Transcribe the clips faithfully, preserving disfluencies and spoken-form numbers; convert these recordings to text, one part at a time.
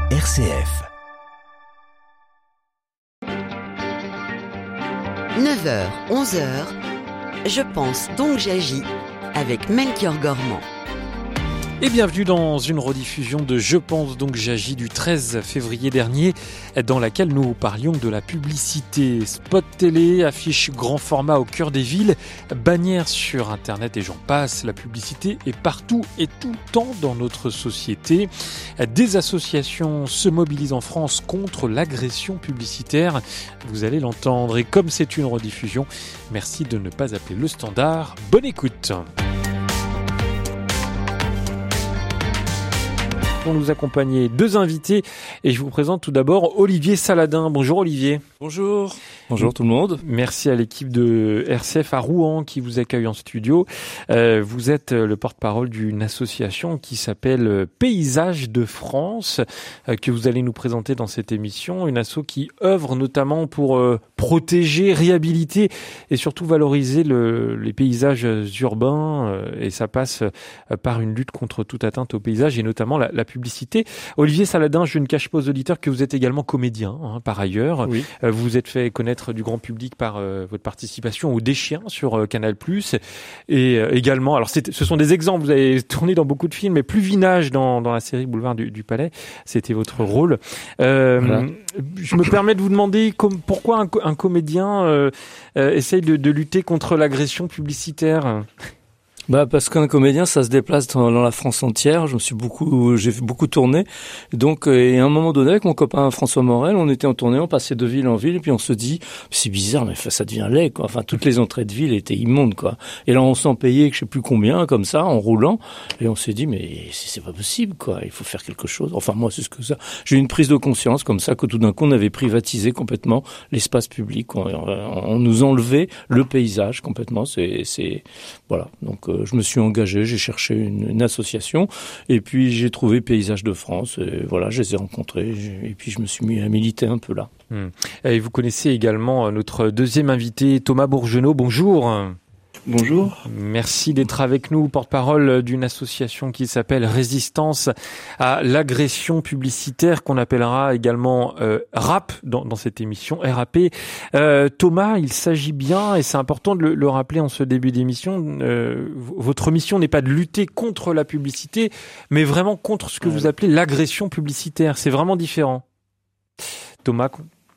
R C F. neuf heures, onze heures, je pense donc j'agis avec Melchior Gormand. Et bienvenue dans une rediffusion de Je pense donc j'agis du treize février dernier, dans laquelle nous parlions de la publicité. Spot télé, affiches grand format au cœur des villes, bannières sur internet et j'en passe. La publicité est partout et tout le temps dans notre société. Des associations se mobilisent en France contre l'agression publicitaire. Vous allez l'entendre. Et comme c'est une rediffusion, merci de ne pas appeler le standard. Bonne écoute. Pour nous accompagner, deux invités et je vous présente tout d'abord Olivier Saladin. Bonjour Olivier. Bonjour. Bonjour tout le monde. Merci à l'équipe de R C F à Rouen qui vous accueille en studio. Euh, vous êtes le porte-parole d'une association qui s'appelle Paysages de France, euh, que vous allez nous présenter dans cette émission. Une asso qui œuvre notamment pour euh, protéger, réhabiliter et surtout valoriser le, les paysages urbains. Euh, et ça passe euh, par une lutte contre toute atteinte aux paysages et notamment la, la publicité. Olivier Saladin, je ne cache pas aux auditeurs que vous êtes également comédien, hein, par ailleurs. Oui. Euh, vous vous êtes fait connaître du grand public par euh, votre participation au Des Chiens sur euh, Canal+. Et euh, également, alors c'est, ce sont des exemples, vous avez tourné dans beaucoup de films, mais plus Vinage dans, dans la série Boulevard du, du Palais, c'était votre rôle. Euh, voilà. Je me permets de vous demander comme, pourquoi un, un comédien euh, euh, essaye de, de lutter contre l'agression publicitaire. Bah parce qu'un comédien, ça se déplace dans, dans la France entière. Je me suis beaucoup, j'ai beaucoup tourné. Donc, et à un moment donné, avec mon copain François Morel, on était en tournée, on passait de ville en ville, et puis on se dit, c'est bizarre, mais ça devient laid, quoi. Enfin, toutes les entrées de ville étaient immondes, quoi. Et là, on s'en payait, je sais plus combien, comme ça, en roulant. Et on s'est dit, mais c'est pas possible, quoi. Il faut faire quelque chose. Enfin, moi, c'est ce que ça. J'ai eu une prise de conscience comme ça, que tout d'un coup, on avait privatisé complètement l'espace public. On, on nous enlevait le paysage complètement. C'est, c'est, voilà. Donc, je me suis engagé, j'ai cherché une, une association et puis j'ai trouvé Paysages de France et voilà, je les ai rencontrés et puis je me suis mis à militer un peu là. Mmh. Et vous connaissez également notre deuxième invité, Thomas Bourgenot. Bonjour. Bonjour. Merci d'être avec nous, porte-parole d'une association qui s'appelle Résistance à l'agression publicitaire, qu'on appellera également euh, R A P dans, dans cette émission, R A P. Euh, Thomas, il s'agit bien, et c'est important de le, le rappeler en ce début d'émission, euh, votre mission n'est pas de lutter contre la publicité, mais vraiment contre ce que vous appelez l'agression publicitaire. C'est vraiment différent. Thomas,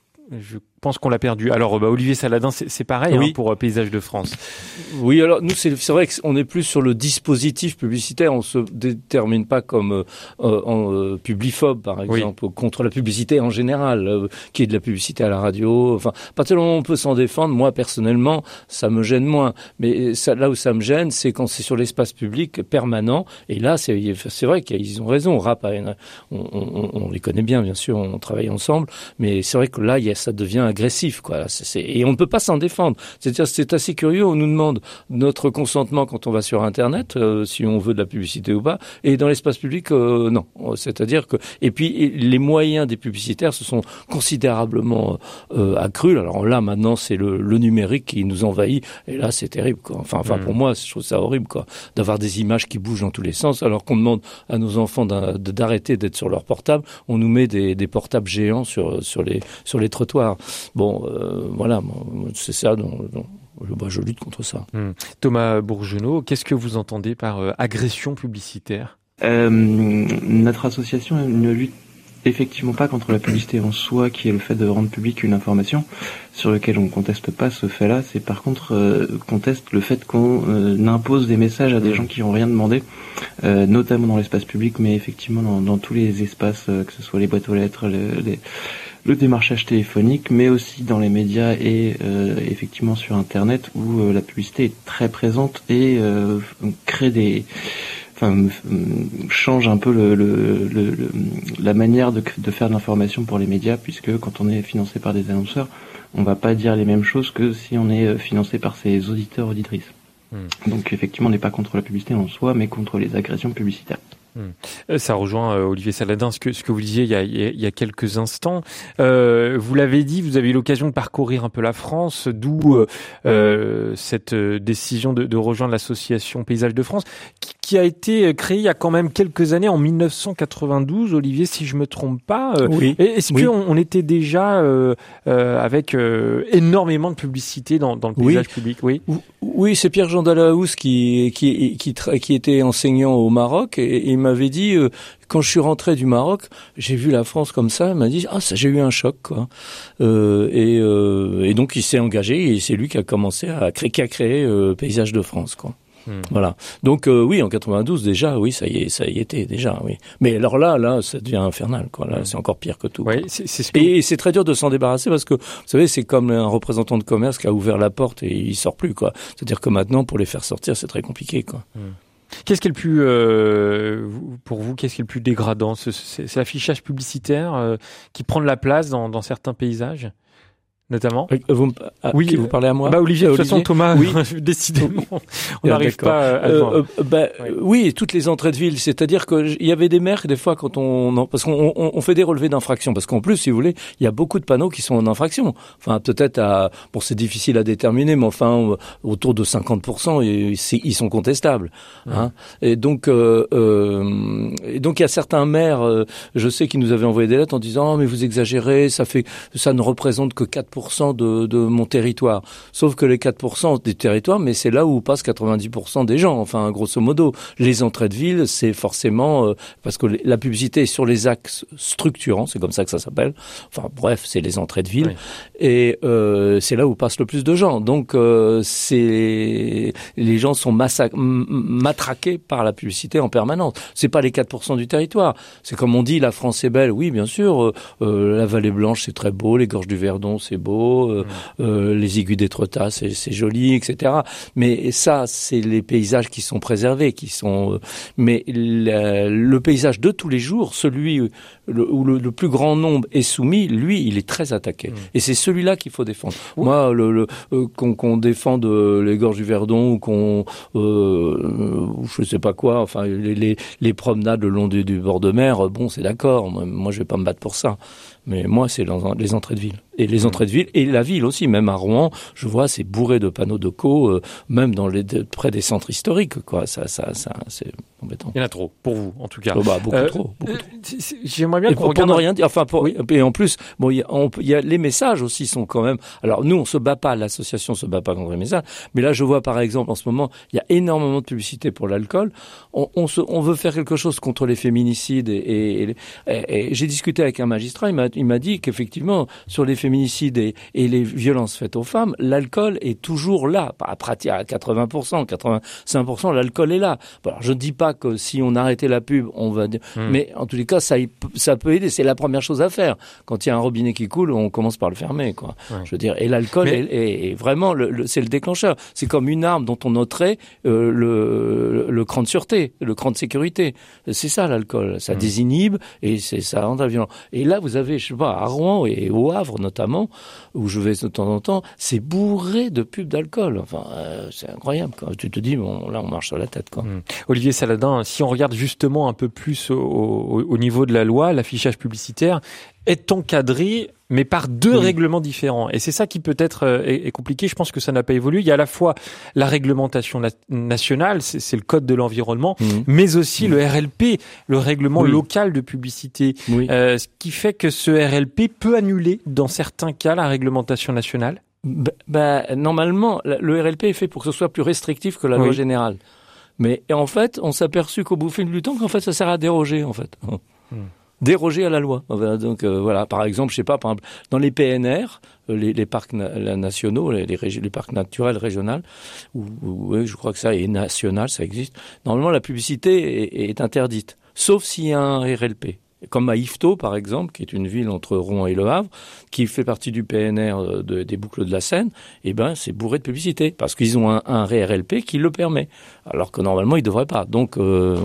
je pense qu'on l'a perdu. Alors, bah, Olivier Saladin, c'est, c'est pareil oui. hein, pour euh, Paysages de France. Oui, alors nous, c'est, c'est vrai qu'on est plus sur le dispositif publicitaire. On se détermine pas comme euh, en euh, publiphobe, par exemple, oui. contre la publicité en général, euh, qui est de la publicité à la radio. Enfin, à partir du moment où on peut s'en défendre, moi, personnellement, ça me gêne moins. Mais ça, là où ça me gêne, c'est quand c'est sur l'espace public permanent. Et là, c'est, c'est vrai qu'ils ont raison. R A P, on, on, on les connaît bien, bien sûr, on travaille ensemble. Mais c'est vrai que là, il y a, ça devient agressif, quoi. C'est, c'est, et on ne peut pas s'en défendre. C'est-à-dire, c'est assez curieux. On nous demande notre consentement quand on va sur Internet, euh, si on veut de la publicité ou pas. Et dans l'espace public, euh, non. C'est-à-dire que, et puis, les moyens des publicitaires se sont considérablement euh, accrus. Alors là, maintenant, c'est le, le numérique qui nous envahit. Et là, c'est terrible, quoi. Enfin, enfin, mmh. pour moi, je trouve ça horrible, quoi. D'avoir des images qui bougent dans tous les sens, alors qu'on demande à nos enfants d'arrêter d'être sur leur portable. On nous met des, des portables géants sur, sur les, sur les trottoirs. Bon, euh, voilà, c'est ça dont, dont je, bah, je lutte contre ça. Mmh. Thomas Bourgenot, qu'est-ce que vous entendez par euh, agression publicitaire ? euh, Notre association ne lutte effectivement pas contre la publicité en soi, qui est le fait de rendre publique une information sur laquelle on ne conteste pas ce fait-là. C'est par contre euh, conteste le fait qu'on euh, impose des messages à des gens qui n'ont rien demandé, euh, notamment dans l'espace public, mais effectivement dans, dans tous les espaces, euh, que ce soit les boîtes aux lettres, les, les le démarchage téléphonique, mais aussi dans les médias et euh, effectivement sur Internet où euh, la publicité est très présente et euh, crée des, enfin change un peu le, le, le, le la manière de, de faire de l'information pour les médias, puisque quand on est financé par des annonceurs, on va pas dire les mêmes choses que si on est financé par ses auditeurs auditrices. Mmh. Donc effectivement, on n'est pas contre la publicité en soi, mais contre les agressions publicitaires. Mmh. Ça rejoint euh, Olivier Saladin, ce que, ce que vous disiez il y a, il y a quelques instants. Euh, vous l'avez dit, vous avez eu l'occasion de parcourir un peu la France, d'où euh, euh, cette décision de, de rejoindre l'association Paysages de France, qui, qui a été créée il y a quand même quelques années, en mille neuf cent quatre-vingt-douze, Olivier, si je me trompe pas. Euh, oui. Est-ce oui. qu'on on était déjà euh, euh, avec euh, énormément de publicité dans, dans le paysage oui. public? Oui. Oui, c'est Pierre-Jean Dalaous qui qui qui qui, qui était enseignant au Maroc et, et il m'avait dit euh, quand je suis rentré du Maroc, j'ai vu la France comme ça, il m'a dit ah ça j'ai eu un choc quoi. Euh, et euh, et donc il s'est engagé et c'est lui qui a commencé à créer qui a créé euh, Paysages de France quoi. Mmh. Voilà. Donc euh, oui, en quatre-vingt-douze déjà, oui, ça y est, ça y était déjà, oui. Mais alors là, là, ça devient infernal, quoi. Là, mmh. c'est encore pire que tout. Ouais, c'est, c'est ce que... Et c'est très dur de s'en débarrasser parce que vous savez, c'est comme un représentant de commerce qui a ouvert la porte et il sort plus, quoi. C'est-à-dire que maintenant, pour les faire sortir, c'est très compliqué, quoi. Mmh. Qu'est-ce qui est le plus, euh, pour vous, qu'est-ce qui est le plus dégradant? C'est, c'est, c'est l'affichage publicitaire euh, qui prend de la place dans, dans certains paysages, notamment. Vous, ah, oui, vous parlez à moi. Bah Olivier, de toute façon Thomas, oui. décidément, on n'arrive ah, pas à le voir. Euh, euh, bah, oui. oui, toutes les entrées de ville, c'est-à-dire que il y avait des maires des fois quand on, parce qu'on on, on fait des relevés d'infraction, parce qu'en plus, si vous voulez, il y a beaucoup de panneaux qui sont en infraction. Enfin, peut-être à, bon, c'est difficile à déterminer, mais enfin, autour de cinquante pour cent, et c'est, ils sont contestables. Ouais. Hein. Et donc, euh, euh, et donc il y a certains maires, euh, je sais, qui nous avaient envoyé des lettres en disant, oh, mais vous exagérez, ça fait, ça ne représente que quatre pour cent De, de mon territoire. Sauf que les quatre pour cent des territoires, mais c'est là où passent quatre-vingt-dix pour cent des gens. Enfin, grosso modo, les entrées de ville, c'est forcément euh, parce que les, la publicité est sur les axes structurants, c'est comme ça que ça s'appelle. Enfin, bref, c'est les entrées de ville, oui. Et euh, c'est là où passent le plus de gens. Donc, euh, c'est les gens sont massac- matraqués par la publicité en permanence. C'est pas les quatre pour cent du territoire. C'est comme on dit, la France est belle. Oui, bien sûr. Euh, la Vallée Blanche, c'est très beau. Les Gorges du Verdon, c'est beau. Euh, euh, les Aiguilles d'Étretat, c'est, c'est joli, et cetera. Mais ça, c'est les paysages qui sont préservés, qui sont. Euh, mais le, le paysage de tous les jours, celui le, où le, le plus grand nombre est soumis, lui, il est très attaqué. Mmh. Et c'est celui-là qu'il faut défendre. Mmh. Moi, le, le euh, qu'on, qu'on défende les Gorges du Verdon ou qu'on, euh, je sais pas quoi, enfin les, les, les promenades le long du, du bord de mer, bon, c'est d'accord. Moi, moi, je vais pas me battre pour ça. Mais moi, c'est les entrées de ville. Et les entrées de ville, et la ville aussi, même à Rouen, je vois, c'est bourré de panneaux de co, euh, même dans les, de, près des centres historiques, quoi. Ça, ça, ça, c'est embêtant. Il y en a trop, pour vous, en tout cas. Oh bah, beaucoup euh, trop, beaucoup euh, trop. C'est, c'est, j'aimerais bien et qu'on pour, regarde... pour ne rien dire, enfin, pour, oui. Et en plus, bon, il y a, on, il y a les messages aussi sont quand même, alors nous, on se bat pas, l'association se bat pas contre les messages, mais là, je vois, par exemple, en ce moment, il y a énormément de publicité pour l'alcool. On, on se, on veut faire quelque chose contre les féminicides et, et, et, et, et j'ai discuté avec un magistrat, il m'a, il m'a dit qu'effectivement, sur les féminicides et, et les violences faites aux femmes, l'alcool est toujours là. À pratiquement à quatre-vingts pour cent, quatre-vingt-cinq pour cent, l'alcool est là. Bon, alors, je ne dis pas que si on arrêtait la pub, on va... Mmh. Mais en tous les cas, ça, ça peut aider. C'est la première chose à faire. Quand il y a un robinet qui coule, on commence par le fermer, quoi. Ouais. Je veux dire, et l'alcool Mais... est, est, est vraiment... Le, le, c'est le déclencheur. C'est comme une arme dont on noterait euh, le, le, le cran de sûreté, le cran de sécurité. C'est ça, l'alcool. Ça mmh. désinhibe et c'est, ça rend violent. Et là, vous avez, je sais pas, à Rouen et au Havre notamment, où je vais de temps en temps, c'est bourré de pubs d'alcool. Enfin, euh, c'est incroyable, quoi. Tu te dis, bon, là, on marche sur la tête, quoi. Mmh. Olivier Saladin, si on regarde justement un peu plus au, au, au niveau de la loi, l'affichage publicitaire est encadré, mais par deux oui. règlements différents. Et c'est ça qui peut être euh, est, est compliqué. Je pense que ça n'a pas évolué. Il y a à la fois la réglementation na- nationale, c'est, c'est le code de l'environnement, mmh. mais aussi mmh. le R L P, le règlement oui. local de publicité. Oui. Euh, ce qui fait que ce R L P peut annuler, dans certains cas, la réglementation nationale. Bah, bah, normalement, le R L P est fait pour que ce soit plus restrictif que la oui. loi générale. Mais en fait, on s'est aperçu qu'au bout du temps, qu'en fait, ça sert à déroger, en fait. Mmh. Déroger à la loi. Donc euh, voilà, par exemple, je sais pas, par exemple, dans les P N R, les, les parcs na- nationaux, les, les, régi- les parcs naturels régionaux, ou, ou oui, je crois que ça est national, ça existe. Normalement, la publicité est, est interdite, sauf s'il y a un R L P. Comme à Yvetot, par exemple, qui est une ville entre Rouen et Le Havre, qui fait partie du P N R de, des boucles de la Seine, eh ben, c'est bourré de publicité, parce qu'ils ont un, un R L P qui le permet, alors que normalement, ils devraient pas. Donc, euh, voilà.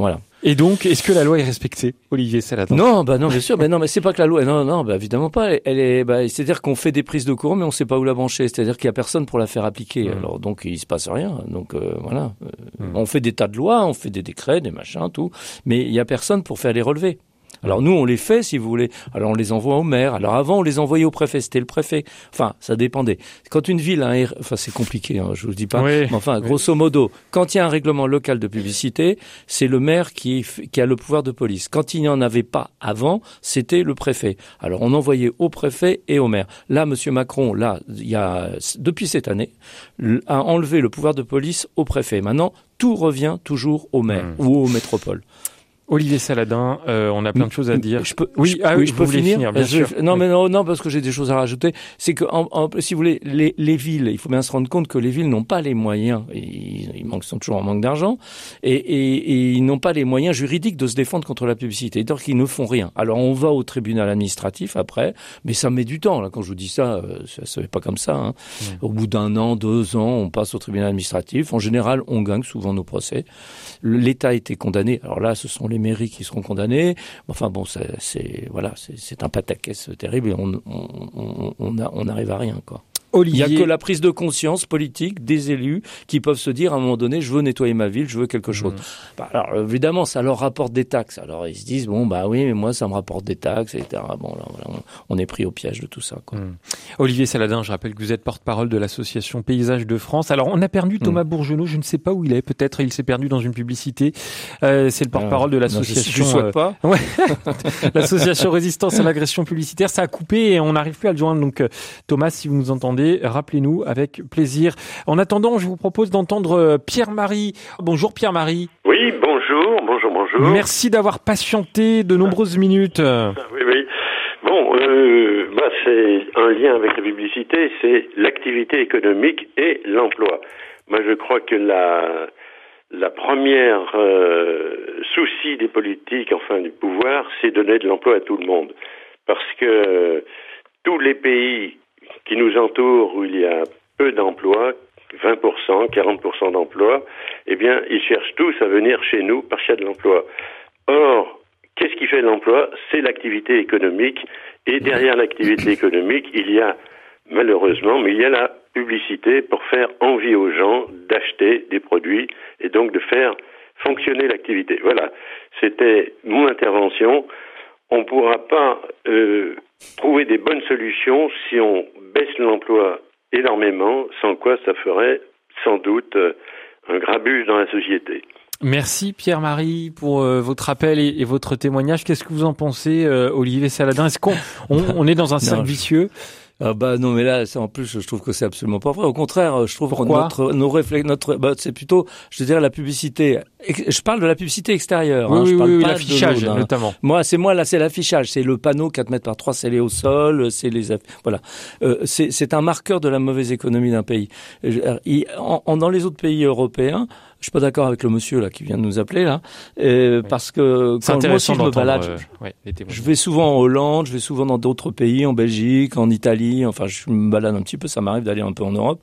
Et donc, est-ce que la loi est respectée, Olivier Saladin? Non, bah non, bien sûr, mais non, mais c'est pas que la loi, non, non, bah évidemment pas. Elle, elle est, bah, c'est-à-dire qu'on fait des prises de courant, mais on sait pas où la brancher. C'est-à-dire qu'il y a personne pour la faire appliquer. Mmh. Alors donc il se passe rien. Donc euh, voilà, mmh. on fait des tas de lois, on fait des décrets, des machins, tout, mais il y a personne pour faire les relevés. Alors nous, on les fait, si vous voulez. Alors on les envoie au maire. Alors avant, on les envoyait au préfet. C'était le préfet. Enfin, ça dépendait. Quand une ville a un... Enfin, c'est compliqué, hein, je vous dis pas. Oui. Mais enfin, grosso modo, quand il y a un règlement local de publicité, c'est le maire qui, qui a le pouvoir de police. Quand il n'y en avait pas avant, c'était le préfet. Alors on envoyait au préfet et au maire. Là, Monsieur Macron, là, il y a, depuis cette année, a enlevé le pouvoir de police au préfet. Maintenant, tout revient toujours au maire mmh. ou aux métropoles. Olivier Saladin, euh, on a plein de choses à dire. Je peux, oui, je, ah, oui, je peux finir, finir bien je, sûr. Non, oui. mais non, non, parce que j'ai des choses à rajouter. C'est que, en, en, si vous voulez, les, les villes, il faut bien se rendre compte que les villes n'ont pas les moyens. Ils, ils manquent, sont toujours en manque d'argent, et, et, et ils n'ont pas les moyens juridiques de se défendre contre la publicité. Donc ils ne font rien. Alors on va au tribunal administratif après, mais ça met du temps. Là, quand je vous dis ça, ça se fait pas comme ça. Hein. Mmh. Au bout d'un an, deux ans, on passe au tribunal administratif. En général, on gagne souvent nos procès. L'État a été condamné. Alors là, ce sont les mairies qui seront condamnées. Enfin bon, c'est, c'est voilà, c'est, c'est un pataquès terrible et on on on on n'arrive à rien quoi. Olivier... Il n'y a que la prise de conscience politique des élus qui peuvent se dire à un moment donné, je veux nettoyer ma ville, je veux quelque chose. Mmh. Bah, alors évidemment, ça leur rapporte des taxes. Alors ils se disent bon bah oui, mais moi ça me rapporte des taxes, et cetera. Bon là, voilà, on, on est pris au piège de tout ça. Quoi. Mmh. Olivier Saladin, je rappelle que vous êtes porte-parole de l'association Paysages de France. Alors on a perdu Thomas mmh. Bourgenot, je ne sais pas où il est. Peut-être il s'est perdu dans une publicité. Euh, c'est le porte-parole de l'association. Non, je ne souhaite pas. Euh, ouais. L'association Résistance à l'agression publicitaire. Ça a coupé et on n'arrive plus à le joindre. Donc Thomas, si vous nous entendez, rappelez-nous. Avec plaisir. En attendant, je vous propose d'entendre Pierre-Marie. Bonjour Pierre-Marie. Oui, bonjour, bonjour, bonjour. Merci d'avoir patienté de nombreuses minutes. Oui, oui. Bon, euh, bah, c'est un lien avec la publicité, c'est l'activité économique et l'emploi. Moi, je crois que la, la première euh, souci des politiques, enfin du pouvoir, c'est donner de l'emploi à tout le monde. Parce que euh, tous les pays qui nous entourent, où il y a peu d'emplois, vingt pour cent, quarante pour cent d'emplois, eh bien, ils cherchent tous à venir chez nous parce qu'il y a de l'emploi. Or, qu'est-ce qui fait l'emploi? C'est l'activité économique. Et derrière l'activité économique, il y a, malheureusement, mais il y a la publicité pour faire envie aux gens d'acheter des produits et donc de faire fonctionner l'activité. Voilà, c'était mon intervention. On ne pourra pas euh, trouver des bonnes solutions si on baisse l'emploi énormément, sans quoi ça ferait sans doute euh, un grabuge dans la société. Merci Pierre-Marie pour euh, votre appel et, et votre témoignage. Qu'est-ce que vous en pensez, euh, Olivier Saladin? Est-ce qu'on on, on est dans un cercle vicieux? Ah bah non, mais là, c'est, en plus, je trouve que c'est absolument pas vrai. Au contraire, je trouve que notre, nos réflexes, notre, bah, c'est plutôt, je dirais, la publicité. Je parle de la publicité extérieure. Oui, hein, oui, je parle oui, pas l'affichage, de l'autre, hein. notamment. Moi, c'est moi là, c'est l'affichage, c'est le panneau quatre mètres par trois scellé au sol, c'est les, voilà. Euh, c'est, c'est un marqueur de la mauvaise économie d'un pays. Il, en, en, dans les autres pays européens, je suis pas d'accord avec le monsieur là qui vient de nous appeler là, euh, oui. parce que c'est quand moi aussi je me balade, euh, je, ouais, je vais souvent en Hollande, je vais souvent dans d'autres pays, en Belgique, en Italie, enfin je me balade un petit peu, ça m'arrive d'aller un peu en Europe.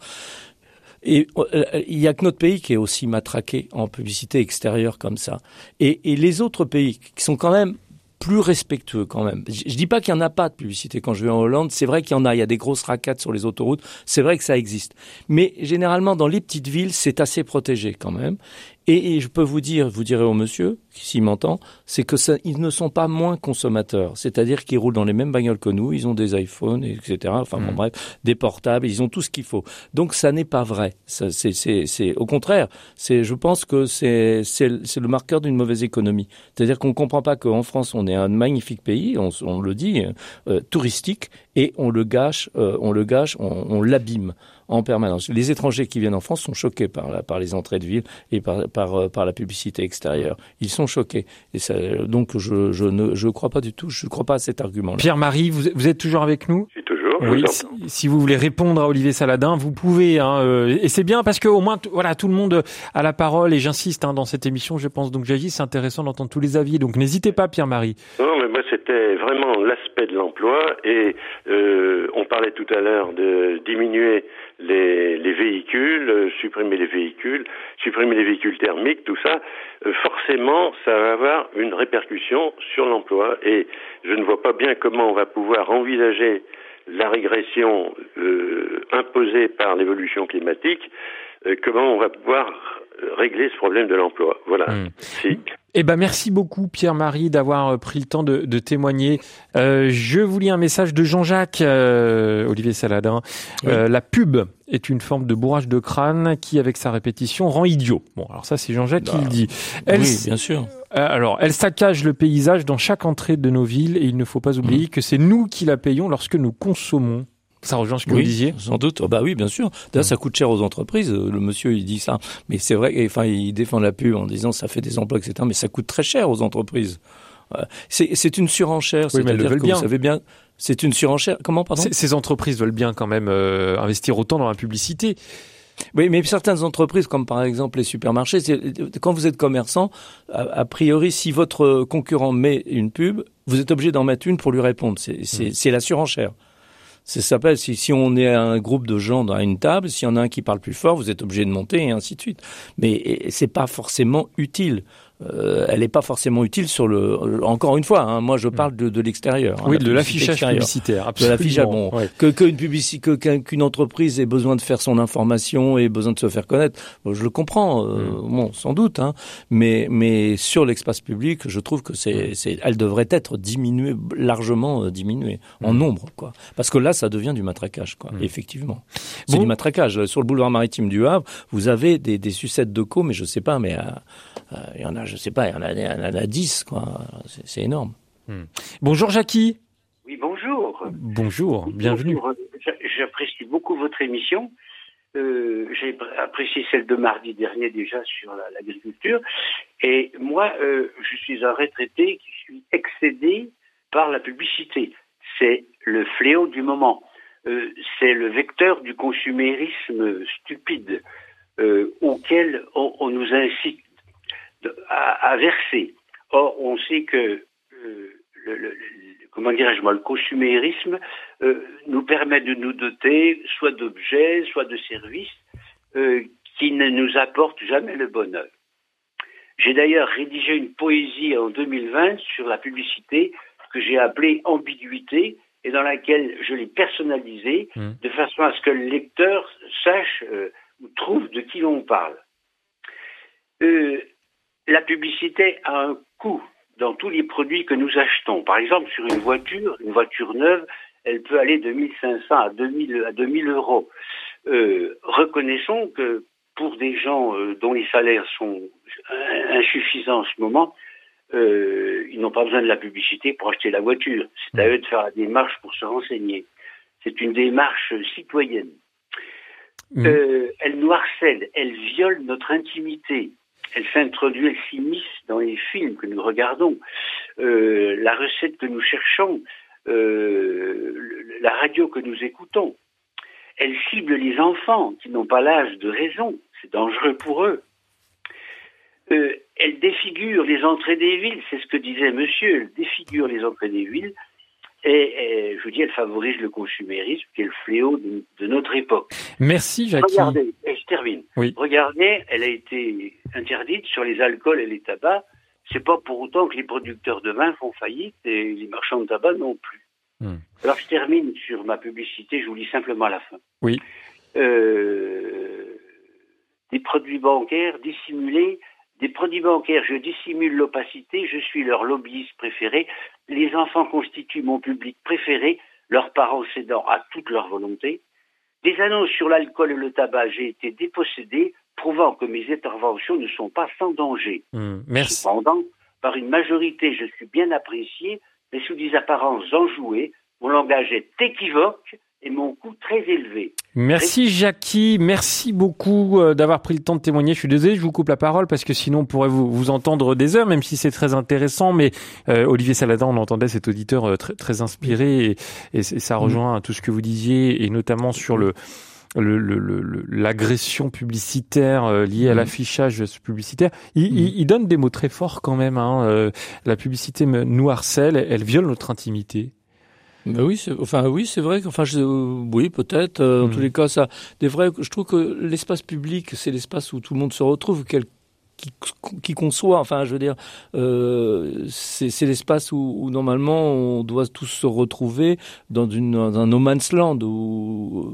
Et euh, il y a que notre pays qui est aussi matraqué en publicité extérieure comme ça. Et, et les autres pays qui sont quand même plus respectueux quand même. Je, je dis pas qu'il y en a pas de publicité quand je vais en Hollande. C'est vrai qu'il y en a. Il y a des grosses racattes sur les autoroutes. C'est vrai que ça existe. Mais généralement, dans les petites villes, c'est assez protégé quand même. Et, et je peux vous dire, vous direz au monsieur, s'il m'entend, c'est que ça, ils ne sont pas moins consommateurs. C'est-à-dire qu'ils roulent dans les mêmes bagnoles que nous. Ils ont des iPhones, et cetera. Enfin mmh. bon, bref, des portables. Ils ont tout ce qu'il faut. Donc ça n'est pas vrai. Ça, c'est, c'est, c'est au contraire. C'est, je pense que c'est, c'est, c'est le marqueur d'une mauvaise économie. C'est-à-dire qu'on ne comprend pas qu'en France, on est un magnifique pays. On, on le dit, euh, touristique, et on le gâche, euh, on le gâche, on, on l'abîme en permanence. Les étrangers qui viennent en France sont choqués par, la, par les entrées de ville et par, par, par la publicité extérieure. Ils sont choqués. Et ça, donc je, je ne je crois pas du tout, je ne crois pas à cet argument-là. Pierre-Marie, vous, vous êtes toujours avec nous? Je suis toujours. oui, si, si vous voulez répondre à Olivier Saladin, vous pouvez. Hein, euh, et c'est bien parce que au moins, t- voilà, tout le monde a la parole. Et j'insiste hein, dans cette émission, je pense donc j'agis. C'est intéressant d'entendre tous les avis. Donc n'hésitez pas, Pierre-Marie. Non, mais moi c'était vraiment l'aspect de l'emploi. Et euh, on parlait tout à l'heure de diminuer les, les véhicules, euh, supprimer les véhicules, supprimer les véhicules thermiques, tout ça. Euh, forcément, ça va avoir une répercussion sur l'emploi. Et je ne vois pas bien comment on va pouvoir envisager la régression euh, imposée par l'évolution climatique, euh, comment on va pouvoir régler ce problème de l'emploi. Voilà. Mmh. Si. Eh ben merci beaucoup Pierre-Marie d'avoir pris le temps de, de témoigner. Euh, je vous lis un message de Jean-Jacques euh, Olivier Saladin. Oui. Euh, la pub est une forme de bourrage de crâne qui, avec sa répétition, rend idiot. Bon, alors ça c'est Jean-Jacques bah, qui le dit. Elle, oui, bien sûr. Euh, alors, elle saccage le paysage dans chaque entrée de nos villes et il ne faut pas oublier mmh. que c'est nous qui la payons lorsque nous consommons. Ça rejoint ce que oui, vous disiez. Sans doute. Oh bah oui, bien sûr. D'ailleurs, ça coûte cher aux entreprises. Le monsieur, il dit ça. Mais c'est vrai, enfin, il défend la pub en disant ça fait des emplois, et cetera. Mais ça coûte très cher aux entreprises. C'est, c'est une surenchère. Oui, mais elles le veulent bien. Vous savez bien, c'est une surenchère. Comment, pardon? Ces, ces entreprises veulent bien quand même euh, investir autant dans la publicité. Oui, mais certaines entreprises, comme par exemple les supermarchés, c'est, quand vous êtes commerçant, a, a priori, si votre concurrent met une pub, vous êtes obligé d'en mettre une pour lui répondre. C'est, c'est, mmh. c'est la surenchère. Ça s'appelle, si, si on est un groupe de gens dans une table, s'il y en a un qui parle plus fort, vous êtes obligé de monter et ainsi de suite. Mais et, c'est pas forcément utile. Euh, elle n'est pas forcément utile sur le. Encore une fois, hein, moi je parle de, de l'extérieur. Oui, hein, de l'affichage extérieur. Publicitaire. Absolument. De l'affichage. Bon, ouais. que qu'une publicité, que qu'une entreprise ait besoin de faire son information et besoin de se faire connaître, bon, je le comprends. Euh, mmh. Bon, sans doute. Hein, mais mais sur l'espace public, je trouve que c'est, c'est elle devrait être diminuée, largement diminuée mmh. en nombre, quoi. Parce que là, ça devient du matraquage, quoi. Mmh. Effectivement, c'est bon. du matraquage. Sur le boulevard maritime du Havre, vous avez des, des sucettes de co, mais je sais pas, mais il euh, y en a. Je sais pas, il y en a, il y en a dix, quoi. C'est, c'est énorme. Hmm. Bonjour Jackie. Oui, bonjour. Bonjour, bienvenue. Bonjour. J'apprécie beaucoup votre émission. Euh, j'ai apprécié celle de mardi dernier déjà sur la, l'agriculture. Et moi, euh, je suis un retraité qui suis excédé par la publicité. C'est le fléau du moment. Euh, c'est le vecteur du consumérisme stupide euh, auquel on, on nous incite À, à verser. Or, on sait que euh, le, le, le, comment dirais-je moi, le consumérisme euh, nous permet de nous doter soit d'objets, soit de services euh, qui ne nous apportent jamais le bonheur. J'ai d'ailleurs rédigé une poésie en deux mille vingt sur la publicité que j'ai appelée Ambiguïté et dans laquelle je l'ai personnalisée mmh. de façon à ce que le lecteur sache euh, ou trouve de qui l'on parle. Euh, La publicité a un coût dans tous les produits que nous achetons. Par exemple, sur une voiture, une voiture neuve, elle peut aller de mille cinq cents à deux mille euros. Euh, reconnaissons que pour des gens euh, dont les salaires sont insuffisants en ce moment, euh, ils n'ont pas besoin de la publicité pour acheter la voiture. C'est à eux de faire la démarche pour se renseigner. C'est une démarche citoyenne. Mmh. Euh, elle nous harcèle, elle viole notre intimité. Elle s'introduit, elle s'immisce dans les films que nous regardons, euh, la recette que nous cherchons, euh, la radio que nous écoutons. Elle cible les enfants qui n'ont pas l'âge de raison. C'est dangereux pour eux. Euh, elle défigure les entrées des villes. C'est ce que disait monsieur. Elle défigure les entrées des villes. Et, et je vous dis, elle favorise le consumérisme, qui est le fléau de, de notre époque. Merci, Jackie. Regardez, et je termine. Oui. Regardez, elle a été interdite sur les alcools et les tabacs. C'est pas pour autant que les producteurs de vin font faillite et les marchands de tabac non plus. Hmm. Alors je termine sur ma publicité, je vous lis simplement à la fin. Oui. Euh, des produits bancaires dissimulés. Des produits bancaires, je dissimule l'opacité, je suis leur lobbyiste préféré. Les enfants constituent mon public préféré, leurs parents cédant à toute leur volonté. Des annonces sur l'alcool et le tabac, j'ai été dépossédé, prouvant que mes interventions ne sont pas sans danger. Mmh, merci. Cependant, par une majorité, je suis bien apprécié, mais sous des apparences enjouées, mon langage est équivoque, et mon coût très élevé. Merci Jackie, merci beaucoup euh, d'avoir pris le temps de témoigner. Je suis désolé, je vous coupe la parole parce que sinon on pourrait vous, vous entendre des heures, même si c'est très intéressant. Mais euh, Olivier Saladin, on entendait cet auditeur euh, très, très inspiré et, et ça rejoint tout ce que vous disiez, et notamment sur le Le, le, le, l'agression publicitaire euh, liée à l'affichage publicitaire. Il, mmh. il, il donne des mots très forts quand même. Hein. Euh, la publicité nous harcèle, elle viole notre intimité. Ben oui, c'est, enfin oui, c'est vrai. Enfin, je, oui, peut-être. Euh, mmh. En tous les cas, ça. Des vrais. Je trouve que l'espace public, c'est l'espace où tout le monde se retrouve. Quel, qui, qui conçoit, enfin, je veux dire, euh, c'est, c'est l'espace où, où normalement on doit tous se retrouver dans, une, dans un no man's land où,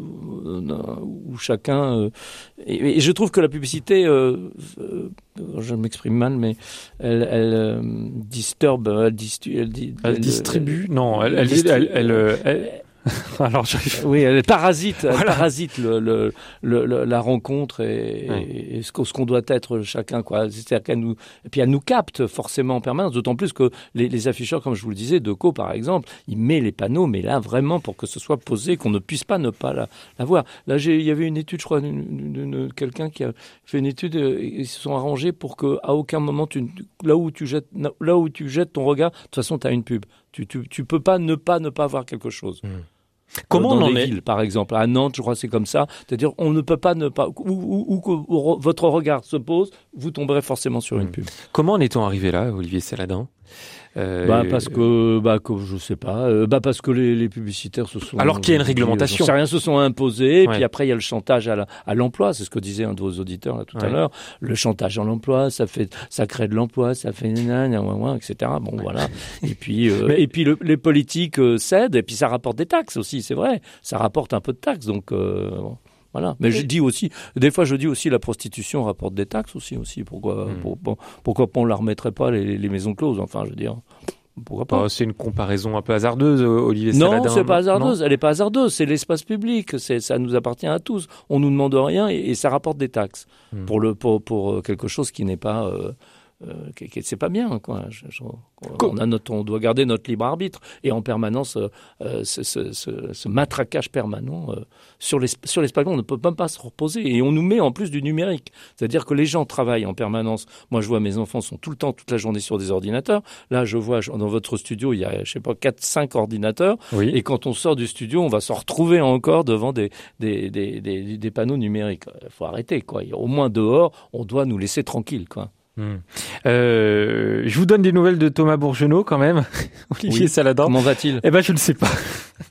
où chacun. Euh, et, et je trouve que la publicité, euh, euh, je m'exprime mal, mais elle, elle euh, disturbe, elle, distu, elle, elle, elle distribue, elle, non, elle, elle, elle, elle, elle, elle, elle alors, j'arrive. Oui, elle parasite, elle voilà. parasite le, le, le, le, la rencontre et, ouais. et ce, ce qu'on doit être chacun, quoi. C'est-à-dire qu'elle nous, et puis elle nous capte forcément en permanence. D'autant plus que les, les afficheurs, comme je vous le disais, Decaux par exemple, il met les panneaux, mais là vraiment pour que ce soit posé, qu'on ne puisse pas ne pas la, la voir. Là, j'ai, il y avait une étude, je crois, d'une, d'une, quelqu'un qui a fait une étude. Ils se sont arrangés pour que à aucun moment, tu, là où tu jettes, là où tu jettes ton regard, de toute façon, tu as une pub. Tu, tu, tu peux pas ne pas ne pas voir quelque chose. Mmh. Comment dans on en les est villes, par exemple, à Nantes, je crois que c'est comme ça. C'est-à-dire, on ne peut pas ne pas où, où, où, où, où votre regard se pose, vous tomberez forcément sur une pub. Comment en est-on arrivé là, Olivier Saladin? Euh, bah parce que bah que je sais pas euh, bah parce que les, les publicitaires se sont alors qu'il y a une réglementation, euh, rien se sont imposés et ouais. puis après il y a le chantage à, la, à l'emploi, c'est ce que disait un de vos auditeurs là tout ouais. à l'heure, le chantage à l'emploi, ça fait ça crée de l'emploi, ça fait et cetera bon ouais. voilà et puis euh, Mais... et puis le, les politiques euh, cèdent et puis ça rapporte des taxes aussi, c'est vrai, ça rapporte un peu de taxes donc euh, bon. Voilà. Mais je dis aussi, des fois je dis aussi la prostitution rapporte des taxes aussi, aussi. Pourquoi, mmh. pour, pour, pourquoi on ne la remettrait pas les, les maisons closes, enfin je veux dire. Pourquoi pas. Oh, c'est une comparaison un peu hasardeuse, Olivier non, Saladin. Non, c'est pas hasardeuse, non elle n'est pas hasardeuse, c'est l'espace public, c'est, ça nous appartient à tous. On nous demande rien et, et ça rapporte des taxes mmh. pour, le, pour, pour quelque chose qui n'est pas... Euh, Euh, c'est pas bien, quoi. Je, je, on, a notre, on doit garder notre libre arbitre et en permanence euh, ce, ce, ce, ce matraquage permanent euh, sur, les, sur l'espace. On ne peut même pas se reposer et on nous met en plus du numérique. C'est-à-dire que les gens travaillent en permanence. Moi, je vois mes enfants sont tout le temps, toute la journée sur des ordinateurs. Là, je vois dans votre studio, il y a, je sais pas, quatre, cinq ordinateurs. Oui. Et quand on sort du studio, on va se retrouver encore devant des, des, des, des, des panneaux numériques. Il faut arrêter, quoi. Au moins dehors, on doit nous laisser tranquilles, quoi. Mmh. Euh, je vous donne des nouvelles de Thomas Bourgenot quand même. Olivier oui. Saladin. Comment va-t-il? Eh ben je ne sais pas.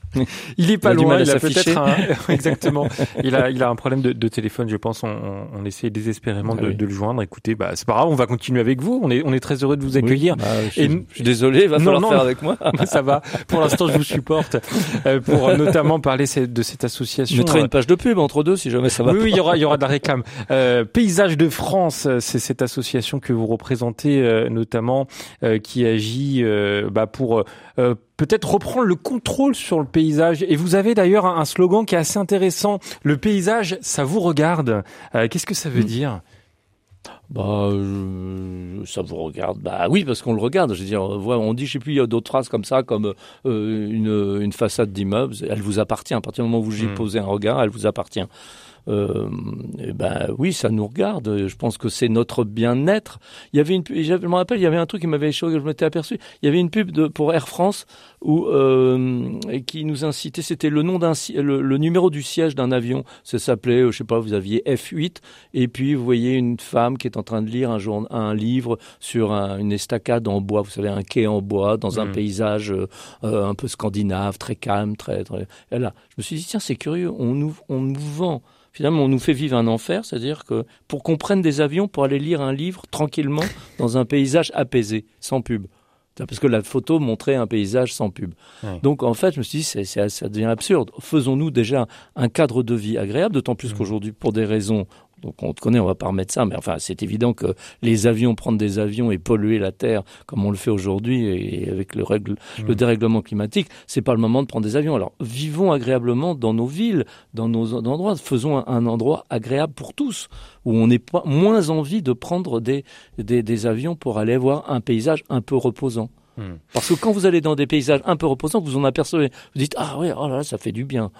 Il est pas il loin. Il a peut-être un... exactement. Il a il a un problème de, de téléphone, je pense. On, on essaie désespérément ah, de, oui. de le joindre. Écoutez, bah c'est pas grave. On va continuer avec vous. On est on est très heureux de vous accueillir. Oui, bah, je, Et... je suis désolé. Il va falloir non, non, faire avec moi. Ça va. Pour l'instant, je vous supporte. Euh, pour notamment parler de cette association. Je mettrai une page de pub entre deux si jamais ça va. Oui, pas. oui, il y aura il y aura de la réclame. Euh, Paysage de France, c'est cette association que vous représentez euh, notamment, euh, qui agit euh, bah, pour euh, peut-être reprendre le contrôle sur le paysage. Et vous avez d'ailleurs un, un slogan qui est assez intéressant. Le paysage, ça vous regarde. Euh, qu'est-ce que ça veut mmh. dire ? Bah, euh, ça vous regarde. Bah oui, parce qu'on le regarde. Je veux dire, on dit, je sais plus, il y a d'autres phrases comme ça, comme euh, une, une façade d'immeuble, elle vous appartient. À partir du moment où vous y mmh. posez un regard, elle vous appartient. Euh, et ben oui, ça nous regarde. Je pense que c'est notre bien-être. Il y avait une, je me rappelle, il y avait un truc qui m'avait choqué, je m'étais aperçu. Il y avait une pub de, pour Air France où euh, qui nous incitait. C'était le nom d'un, le, le numéro du siège d'un avion. Ça s'appelait, je sais pas, vous aviez F huit. Et puis vous voyez une femme qui est en train de lire un, jour, un livre sur un, une estacade en bois. Vous savez, un quai en bois dans un mmh. paysage euh, un peu scandinave, très calme, très, très. Et là, je me suis dit tiens, c'est curieux. On nous, on nous vend. Finalement, on nous fait vivre un enfer, c'est-à-dire que pour qu'on prenne des avions pour aller lire un livre tranquillement dans un paysage apaisé, sans pub. Parce que la photo montrait un paysage sans pub. Ouais. Donc, en fait, je me suis dit, c'est, c'est, ça devient absurde. Faisons-nous déjà un cadre de vie agréable, d'autant plus mmh. qu'aujourd'hui, pour des raisons... Donc on te connaît, on va pas remettre ça, mais enfin c'est évident que les avions, prendre des avions et polluer la Terre comme on le fait aujourd'hui et avec le, règle, mmh. le dérèglement climatique, c'est pas le moment de prendre des avions. Alors vivons agréablement dans nos villes, dans nos endroits, faisons un, un endroit agréable pour tous, où on n'ait pas moins envie de prendre des, des, des avions pour aller voir un paysage un peu reposant. Mmh. Parce que quand vous allez dans des paysages un peu reposants, vous en apercevez, vous dites ah ouais, oh là là, ça fait du bien.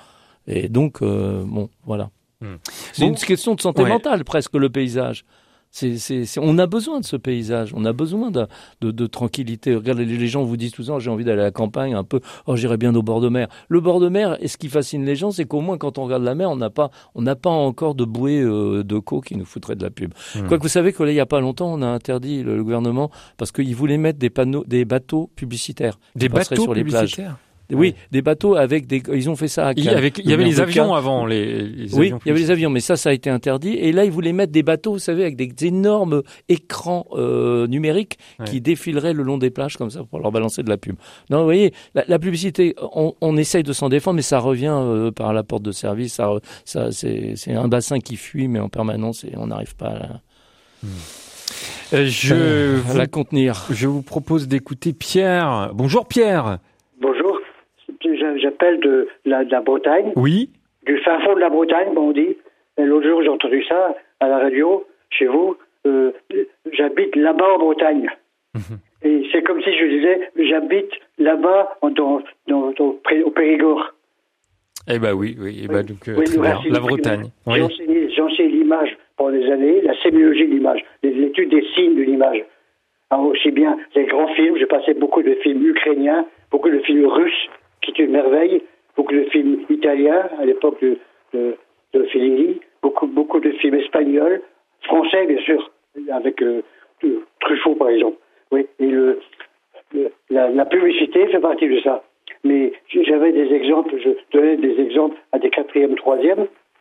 Et donc, euh, bon, voilà. Mmh. C'est bon, une question de santé ouais. mentale, presque, le paysage. C'est, c'est, c'est, on a besoin de ce paysage, on a besoin de, de, de tranquillité. Regardez, les gens vous disent tout ça, j'ai envie d'aller à la campagne un peu, oh j'irai bien au bord de mer. Le bord de mer, et ce qui fascine les gens, c'est qu'au moins quand on regarde la mer, on n'a pas, on n'a pas encore de bouée euh, de co qui nous foutrait de la pub. Mmh. Quoique vous savez que là, il n'y a pas longtemps, on a interdit le, le gouvernement parce qu'il voulait mettre des panneaux, des bateaux publicitaires. Des bateaux sur les publicitaires plages. Oui, des bateaux avec des. Ils ont fait ça à Cannes. Il y, avec, il y avait les avions avant. Les, les oui, avions il y avait les avions, mais ça, ça a été interdit. Et là, ils voulaient mettre des bateaux, vous savez, avec des énormes écrans euh, numériques ouais. qui défileraient le long des plages comme ça pour leur balancer de la pub. Non, vous voyez, la, la publicité, on, on essaye de s'en défendre, mais ça revient euh, par la porte de service. Ça, ça, c'est, c'est un bassin qui fuit, mais en permanence, et on n'arrive pas à la, hmm. euh, je euh, vous, à la contenir. Je vous propose d'écouter Pierre. Bonjour Pierre. Bonjour. J'appelle de la, de la Bretagne. Oui. Du fin fond de la Bretagne, comme on dit. Et l'autre jour, j'ai entendu ça à la radio, chez vous. Euh, j'habite là-bas en Bretagne. Mmh. Et c'est comme si je disais, j'habite là-bas dans, dans, dans, au Périgord. Eh ben oui, oui. Eh ben, oui. donc, euh, oui, bien, la Bretagne. J'ai oui. enseigné, j'ai enseigné l'image pendant des années, la sémiologie de l'image, l'étude des signes de l'image. Alors aussi bien les grands films, j'ai passé beaucoup de films ukrainiens, beaucoup de films russes, qui est une merveille, beaucoup de films italiens à l'époque de, de, de Fellini, beaucoup, beaucoup de films espagnols, français bien sûr, avec euh, Truffaut par exemple. Oui, et le, le, la, la publicité fait partie de ça. Mais j'avais des exemples, je donnais des exemples à des quatrièmes, troisièmes,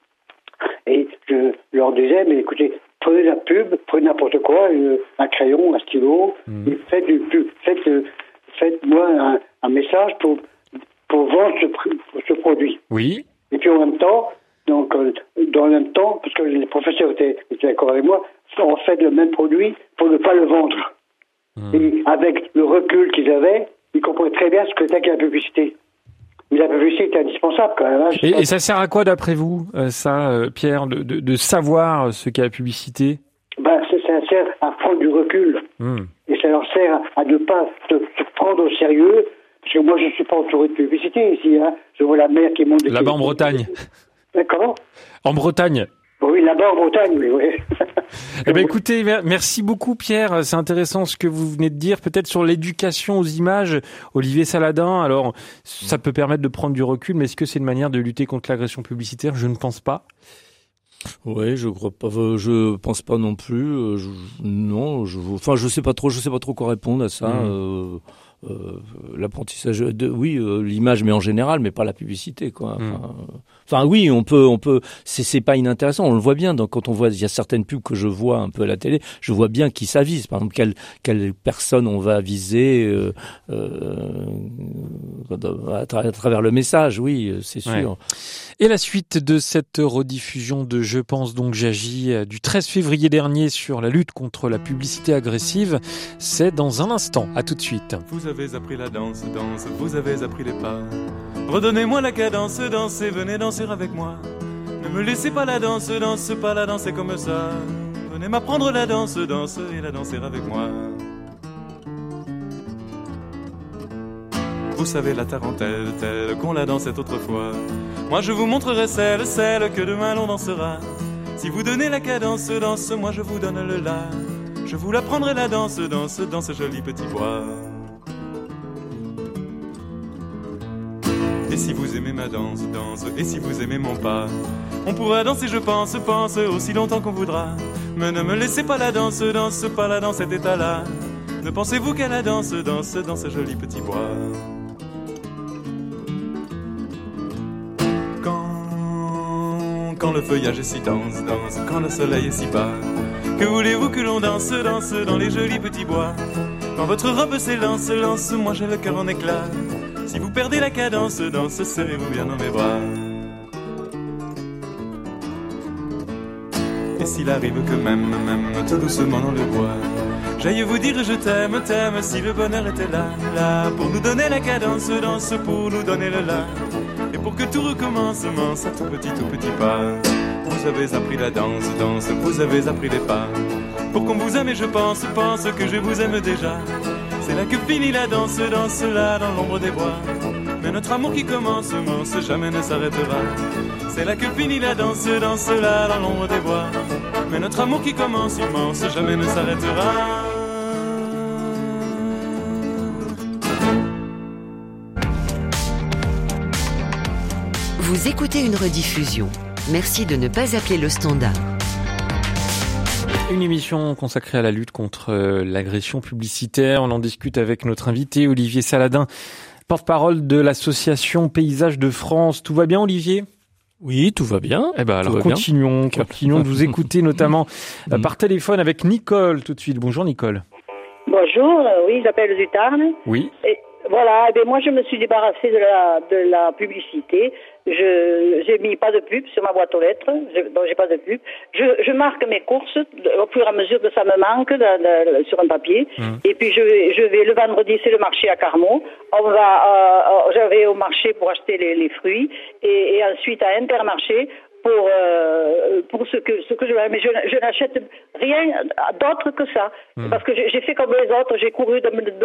et je leur disais, mais écoutez, prenez la pub, prenez n'importe quoi, une, un crayon, un stylo, mmh. et faites du pub, faites, faites-moi un, un message pour pour vendre ce, ce produit. Oui. Et puis en même temps, donc euh, dans le même temps, parce que les professeurs étaient, étaient d'accord avec moi, on fait le même produit pour ne pas le vendre. Mmh. Et avec le recul qu'ils avaient, ils comprenaient très bien ce que c'était que la publicité. Mais la publicité est indispensable quand même. Hein, et, et ça sert à quoi d'après vous, euh, ça, euh, Pierre, de, de, de savoir ce qu'est la publicité ? Ben, ça, ça sert à prendre du recul. Mmh. Et ça leur sert à ne pas se prendre au sérieux. Parce que moi, je ne suis pas entouré de publicité ici. Hein. Je vois la mer qui monte... Là-bas en Bretagne. Comment ? En Bretagne. Oui, là-bas en Bretagne, oui. oui. Eh ben, écoutez, merci beaucoup Pierre. C'est intéressant ce que vous venez de dire. Peut-être sur l'éducation aux images, Olivier Saladin. Alors, ça peut permettre de prendre du recul, mais est-ce que c'est une manière de lutter contre l'agression publicitaire ? Je ne pense pas. Oui, je crois pas. Je pense pas non plus. Je, non, je, enfin, je sais pas trop. Je sais pas trop quoi répondre à ça. Mmh. Euh, Euh, l'apprentissage de oui euh, l'image mais en général mais pas la publicité quoi enfin, mmh. euh, enfin oui on peut on peut c'est c'est pas inintéressant, on le voit bien donc quand on voit il y a certaines pubs que je vois un peu à la télé, je vois bien qui ça vise, par exemple quelle quelle personne on va viser euh, euh, à, tra- à travers le message, oui c'est sûr. Ouais. Et la suite de cette rediffusion de Je pense donc j'agis du treize février dernier sur la lutte contre la publicité agressive, c'est dans un instant. À tout de suite. Vous avez appris la danse, danse, vous avez appris les pas. Redonnez-moi la cadence, dansez, venez danser avec moi. Ne me laissez pas la danse, danse pas la danser comme ça. Venez m'apprendre la danse, danse et la danser avec moi. Vous savez la tarentelle, telle qu'on la dansait autrefois. Moi je vous montrerai celle, celle que demain l'on dansera. Si vous donnez la cadence, danse, moi je vous donne le la. Je vous l'apprendrai la danse, danse, dans ce joli petit bois. Et si vous aimez ma danse, danse, et si vous aimez mon pas, on pourra danser, je pense, pense, aussi longtemps qu'on voudra. Mais ne me laissez pas la danse, danse, pas la dans cet état-là. Ne pensez-vous qu'à la danse, danse, dans ce joli petit bois. Quand, quand le feuillage est si dense, danse, quand le soleil est si bas, que voulez-vous que l'on danse, danse dans les jolis petits bois. Quand votre robe s'élance, lance, moi j'ai le cœur en éclat. Si vous perdez la cadence, danse, serrez-vous bien dans mes bras. Et s'il arrive que même, même, tout doucement dans le bois, j'aille vous dire je t'aime, t'aime, si le bonheur était là, là, pour nous donner la cadence, danse, pour nous donner le là, et pour que tout recommence, mince, à tout petit, tout petit pas. Vous avez appris la danse, danse, vous avez appris les pas. Pour qu'on vous aime et je pense, pense que je vous aime déjà. C'est là que finit la danse, danse là dans l'ombre des bois. Mais notre amour qui commence, commence, jamais ne s'arrêtera. C'est là que finit la danse, danse là dans l'ombre des bois. Mais notre amour qui commence, immense, jamais ne s'arrêtera. Vous écoutez une rediffusion. Merci de ne pas appeler le standard. Une émission consacrée à la lutte contre euh, l'agression publicitaire. On en discute avec notre invité Olivier Saladin, porte-parole de l'association Paysages de France. Tout va bien, Olivier ? Oui, tout va bien. Eh ben alors continuons, continuons de vous écouter notamment euh, par téléphone avec Nicole tout de suite. Bonjour Nicole. Bonjour, euh, oui, j'appelle du Tarn. Oui. Et voilà, eh bien, moi je me suis débarrassée de la de la publicité. Je j'ai mis pas de pub sur ma boîte aux lettres, je, donc j'ai pas de pub. Je, je marque mes courses au fur et à mesure que ça me manque de, de, sur un papier. Mmh. Et puis je vais je vais le vendredi, c'est le marché à Carmaux. On va euh, je vais au marché pour acheter les, les fruits et, et ensuite à Intermarché pour euh, pour ce que ce que je mais je, je n'achète rien d'autre que ça mmh. parce que j'ai, j'ai fait comme les autres, j'ai couru de de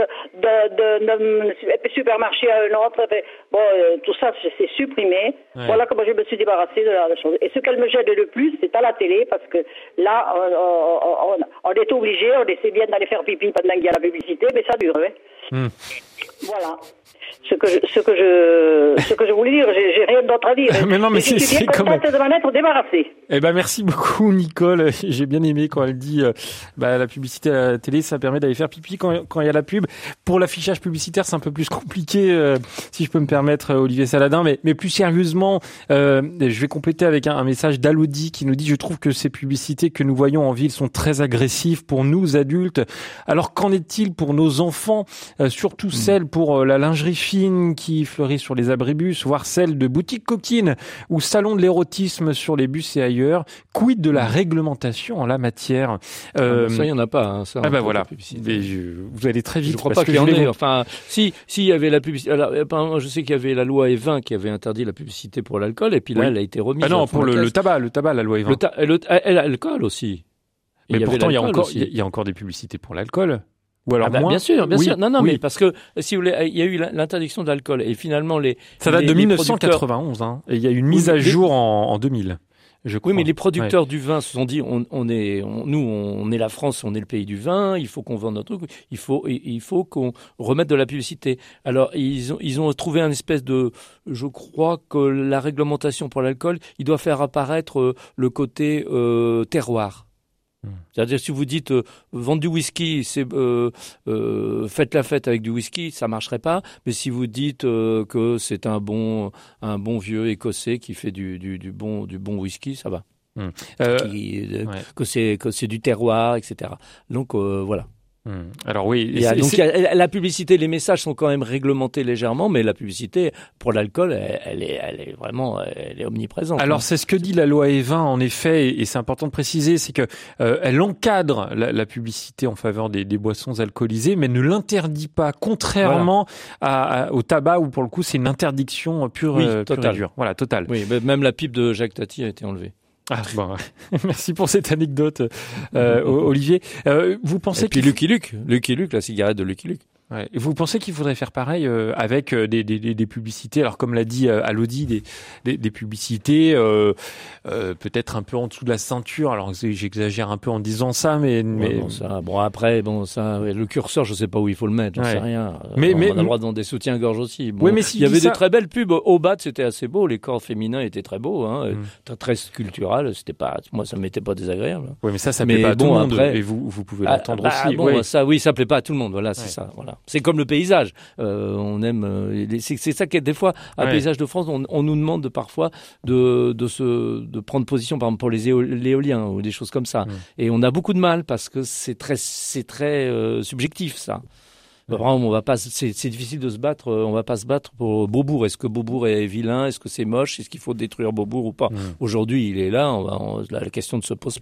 de, de, de supermarché à un autre, bon euh, tout ça c'est supprimé. Ouais. Voilà comment je me suis débarrassée de la, de la chose. Et ce qu'elle me gêne le plus, c'est à la télé parce que là on, on, on est obligé, on essaie bien d'aller faire pipi pendant qu'il y a la publicité, mais ça dure. Hein. Mmh. Voilà. Ce que je, ce que je, ce que je voulais dire, j'ai, j'ai rien d'autre à dire. Mais non, mais je c'est, suis bien c'est quand même... de m'en être débarrassée. Eh ben, merci beaucoup, Nicole. J'ai bien aimé quand elle dit, euh, bah, la publicité à la télé, ça permet d'aller faire pipi quand, quand il y a la pub. Pour l'affichage publicitaire, c'est un peu plus compliqué, euh, si je peux me permettre, Olivier Saladin. Mais, mais plus sérieusement, euh, je vais compléter avec un, un message d'Alodi qui nous dit, je trouve que ces publicités que nous voyons en ville sont très agressives pour nous, adultes. Alors, qu'en est-il pour nos enfants, euh, surtout mmh. celles pour euh, la lingerie fine qui fleurit sur les abribus, voire celles de boutiques coquines ou salons de l'érotisme sur les bus et ailleurs. Quid de la réglementation en la matière? euh, Ça, il n'y en a pas. Hein, ça, ah ben voilà. Mais je, vous allez très vite. Je crois pas qu'il y en ait. Vous... Enfin, si, s'il y avait la publicité. Alors, je sais qu'il y avait la loi E vingt qui avait interdit la publicité pour l'alcool, et puis là, oui. elle a été remise. Ah non, pour le, le tabac, le tabac, la loi E vingt. Le ta... le... Elle a l'alcool aussi. Mais il pourtant, il y a encore, il y a encore des publicités pour l'alcool. Ou alors ah bah, moins. Bien sûr, bien oui, sûr. Non, non, oui. mais parce que si vous voulez, il y a eu l'interdiction de l'alcool et finalement les. Ça date les, de mille neuf cent quatre-vingt-onze, hein. Et il y a eu une mise oui, à jour les... en, en deux mille. Je crois. Oui, mais les producteurs ouais. du vin se sont dit, on, on est, on, nous, on est la France, on est le pays du vin. Il faut qu'on vende notre truc. Il faut, il faut qu'on remette de la publicité. Alors ils ont, ils ont trouvé un espèce de, je crois que la réglementation pour l'alcool, il doit faire apparaître euh, le côté euh, terroir. C'est-à-dire si vous dites euh, vendre du whisky, c'est euh, euh, faites la fête avec du whisky, ça marcherait pas. Mais si vous dites euh, que c'est un bon un bon vieux écossais qui fait du du, du bon du bon whisky, ça va. Mmh. Euh, qui, euh, ouais. Que c'est que c'est du terroir, et cetera. Donc euh, voilà. Mmh. Alors oui, et donc y a, la publicité, les messages sont quand même réglementés légèrement, mais la publicité pour l'alcool, elle, elle est, elle est vraiment, elle est omniprésente. Alors hein. c'est ce que dit la loi E vingt en effet, et c'est important de préciser, c'est que euh, elle encadre la, la publicité en faveur des, des boissons alcoolisées, mais ne l'interdit pas, contrairement voilà. à, à, au tabac où pour le coup c'est une interdiction pure, oui, euh, totale. pure et dure. Voilà, totale. Oui, même la pipe de Jacques Tati a été enlevée. Ah bon, merci pour cette anecdote, euh, Olivier. Euh, vous pensez Et puis Lucky Luke, Lucky Luke, la cigarette de Lucky Luke. Ouais. Vous pensez qu'il faudrait faire pareil euh, avec euh, des, des, des publicités, alors comme l'a dit euh, Alodi, des, des, des publicités euh, euh, peut-être un peu en dessous de la ceinture. Alors j'exagère un peu en disant ça, mais, ouais, mais... bon ça, bon après bon ça, ouais, le curseur, je sais pas où il faut le mettre, j'en ouais. sais rien. Mais, on mais, a le droit de vendre des soutiens-gorge aussi. Bon, oui, mais si il y avait ça... des très belles pubs. Au bas, c'était assez beau, les corps féminins étaient très beaux, hein, mm. très, très sculptural. C'était pas, moi ça m'était pas désagréable. Oui, mais ça, ça mais plaît pas à bon, tout le monde. Après... Et vous, vous pouvez ah, l'entendre bah, aussi. Bon, oui. ça, oui, ça plaît pas à tout le monde. Voilà, c'est ouais. ça. Voilà, c'est comme le paysage. Euh, on aime, euh, c'est, c'est ça qui est des fois à ouais. Paysage de France, on, on nous demande de, parfois de de se de prendre position par exemple pour les éo- l'éolien ou des choses comme ça. Ouais. Et on a beaucoup de mal parce que c'est très c'est très euh, subjectif ça. Ouais. Vraiment, on va pas, c'est, c'est difficile de se battre. On va pas se battre pour Beaubourg. Est-ce que Beaubourg est vilain? Est-ce que c'est moche? Est-ce qu'il faut détruire Beaubourg ou pas? Ouais. Aujourd'hui, il est là. On va, on, la question ne se pose plus.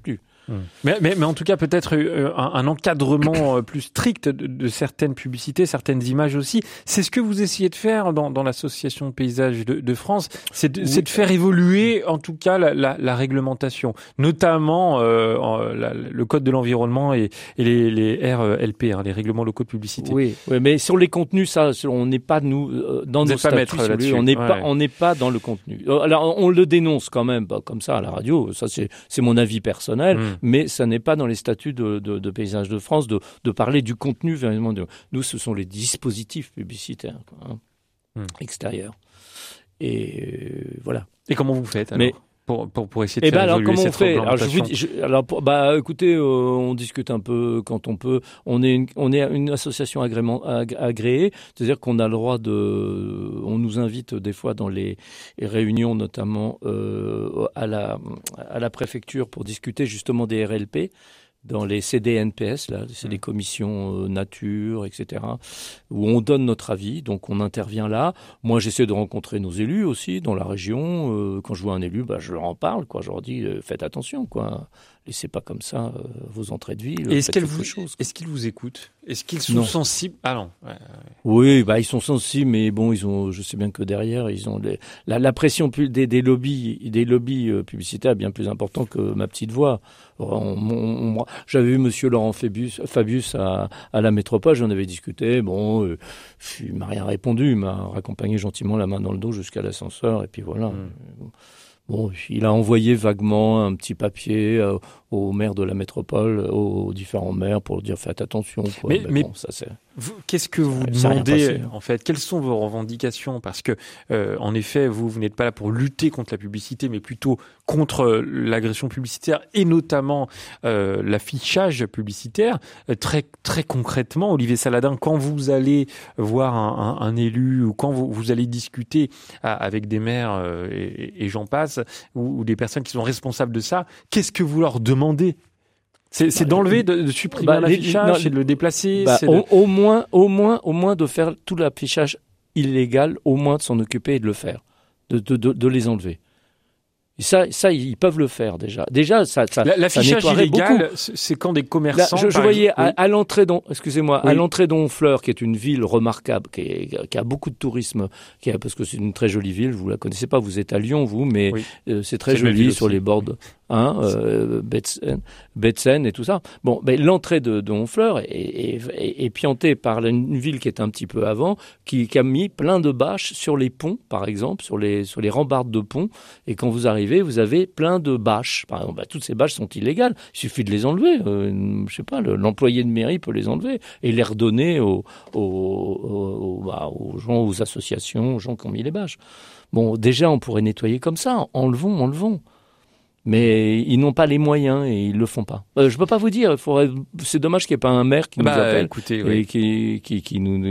Mais, mais, mais en tout cas, peut-être euh, un, un encadrement euh, plus strict de, de certaines publicités, certaines images aussi. C'est ce que vous essayez de faire dans, dans l'association de paysages de, de France, c'est de, oui. c'est de faire évoluer, en tout cas, la, la, la réglementation, notamment euh, en, la, le code de l'environnement et, et les, les R L P, hein, les règlements locaux de publicité. Oui, oui, mais sur les contenus, ça, on n'est pas nous euh, dans vous nos statuts, pas là-dessus. On n'est ouais. pas, on n'est pas dans le contenu. Alors, on le dénonce quand même, bah, comme ça à la radio. Ça, c'est, c'est mon avis personnel, mmh. mais ça n'est pas dans les statuts de, de, de Paysages de France de, de parler du contenu. Vraiment de, nous, ce sont les dispositifs publicitaires quoi, hein, mmh. extérieurs. Et euh, voilà. Et comment vous faites alors mais, pour, pour, pour essayer de eh faire ben évoluer alors, cette comment on fait réglementation? Alors, je vous dis, je, alors pour, bah, écoutez, euh, on discute un peu quand on peut. On est une, on est une association agrément, ag, agréée, c'est-à-dire qu'on a le droit de. On nous invite des fois dans les réunions, notamment euh, à la à la préfecture, pour discuter justement des R L P. Dans les C D N P S, là, c'est des commissions euh, nature, et cetera, où on donne notre avis, donc on intervient là. Moi, j'essaie de rencontrer nos élus aussi dans la région. Euh, quand je vois un élu, bah, je leur en parle, quoi. Je leur dis, euh, faites attention, quoi. Laissez pas comme ça euh, vos entrées de ville. Et est-ce qu'elles vous, chose, est-ce qu'ils vous écoutent? Est-ce qu'ils sont non. sensibles? Ah non. Ouais, ouais. Oui, bah ils sont sensibles, mais bon, ils ont. Je sais bien que derrière, ils ont les, la, la pression des, des lobbies, des lobbies euh, publicitaires bien plus important que ma petite voix. On, on, on, j'avais vu Monsieur Laurent Fabius, Fabius à, à la métropole, j'en avais discuté. Bon, euh, il m'a rien répondu, il m'a raccompagné gentiment la main dans le dos jusqu'à l'ascenseur, et puis voilà. Mmh. Bon, il a envoyé vaguement un petit papier euh, au maire de la métropole, aux différents maires, pour dire faites attention. Quoi. Mais, mais, mais bon, ça c'est. Vous, qu'est-ce que vous ça, demandez passé, hein. en fait? Quelles sont vos revendications? Parce que, euh, en effet, vous, vous n'êtes pas là pour lutter contre la publicité, mais plutôt contre l'agression publicitaire et notamment euh, l'affichage publicitaire. Euh, très, très concrètement, Olivier Saladin, quand vous allez voir un, un, un élu ou quand vous, vous allez discuter à, avec des maires euh, et, et j'en passe, ou, ou des personnes qui sont responsables de ça, qu'est-ce que vous leur demandez? C'est, c'est bah, d'enlever, de, de supprimer bah, l'affichage, c'est de le déplacer. Bah, c'est au, de... au moins, au moins, au moins de faire tout l'affichage illégal, au moins de s'en occuper et de le faire, de, de, de, de les enlever. Et ça, ça, ils peuvent le faire déjà. Déjà, ça, ça, l'affichage ça illégal, beaucoup. C'est quand des commerçants. Là, je, je voyais exemple, à, oui. à l'entrée d'Hon, excusez-moi, oui. à l'entrée d'Honfleur, qui est une ville remarquable, qui, est, qui a beaucoup de tourisme, qui a, parce que c'est une très jolie ville. Vous la connaissez pas, vous êtes à Lyon, vous, mais oui. euh, c'est très c'est joli sur les bords. De, hein, euh, Betsen, Betsen et tout ça. Bon, ben l'entrée de, de Honfleur est, est, est, est piantée par une ville qui est un petit peu avant, qui, qui a mis plein de bâches sur les ponts, par exemple, sur les sur les rambardes de ponts. Et quand vous arrivez, vous avez plein de bâches. Par exemple, bah, toutes ces bâches sont illégales. Il suffit de les enlever. Euh, je sais pas, le, l'employé de mairie peut les enlever et les redonner aux, aux, aux, bah, aux gens, aux associations, aux gens qui ont mis les bâches. Bon, déjà, on pourrait nettoyer comme ça. Enlevons, enlevons. Mais ils n'ont pas les moyens et ils le font pas. Euh, je peux pas vous dire. Il faudrait. C'est dommage qu'il n'y ait pas un maire qui bah, nous appelle écoutez, et oui. qui, qui, qui nous,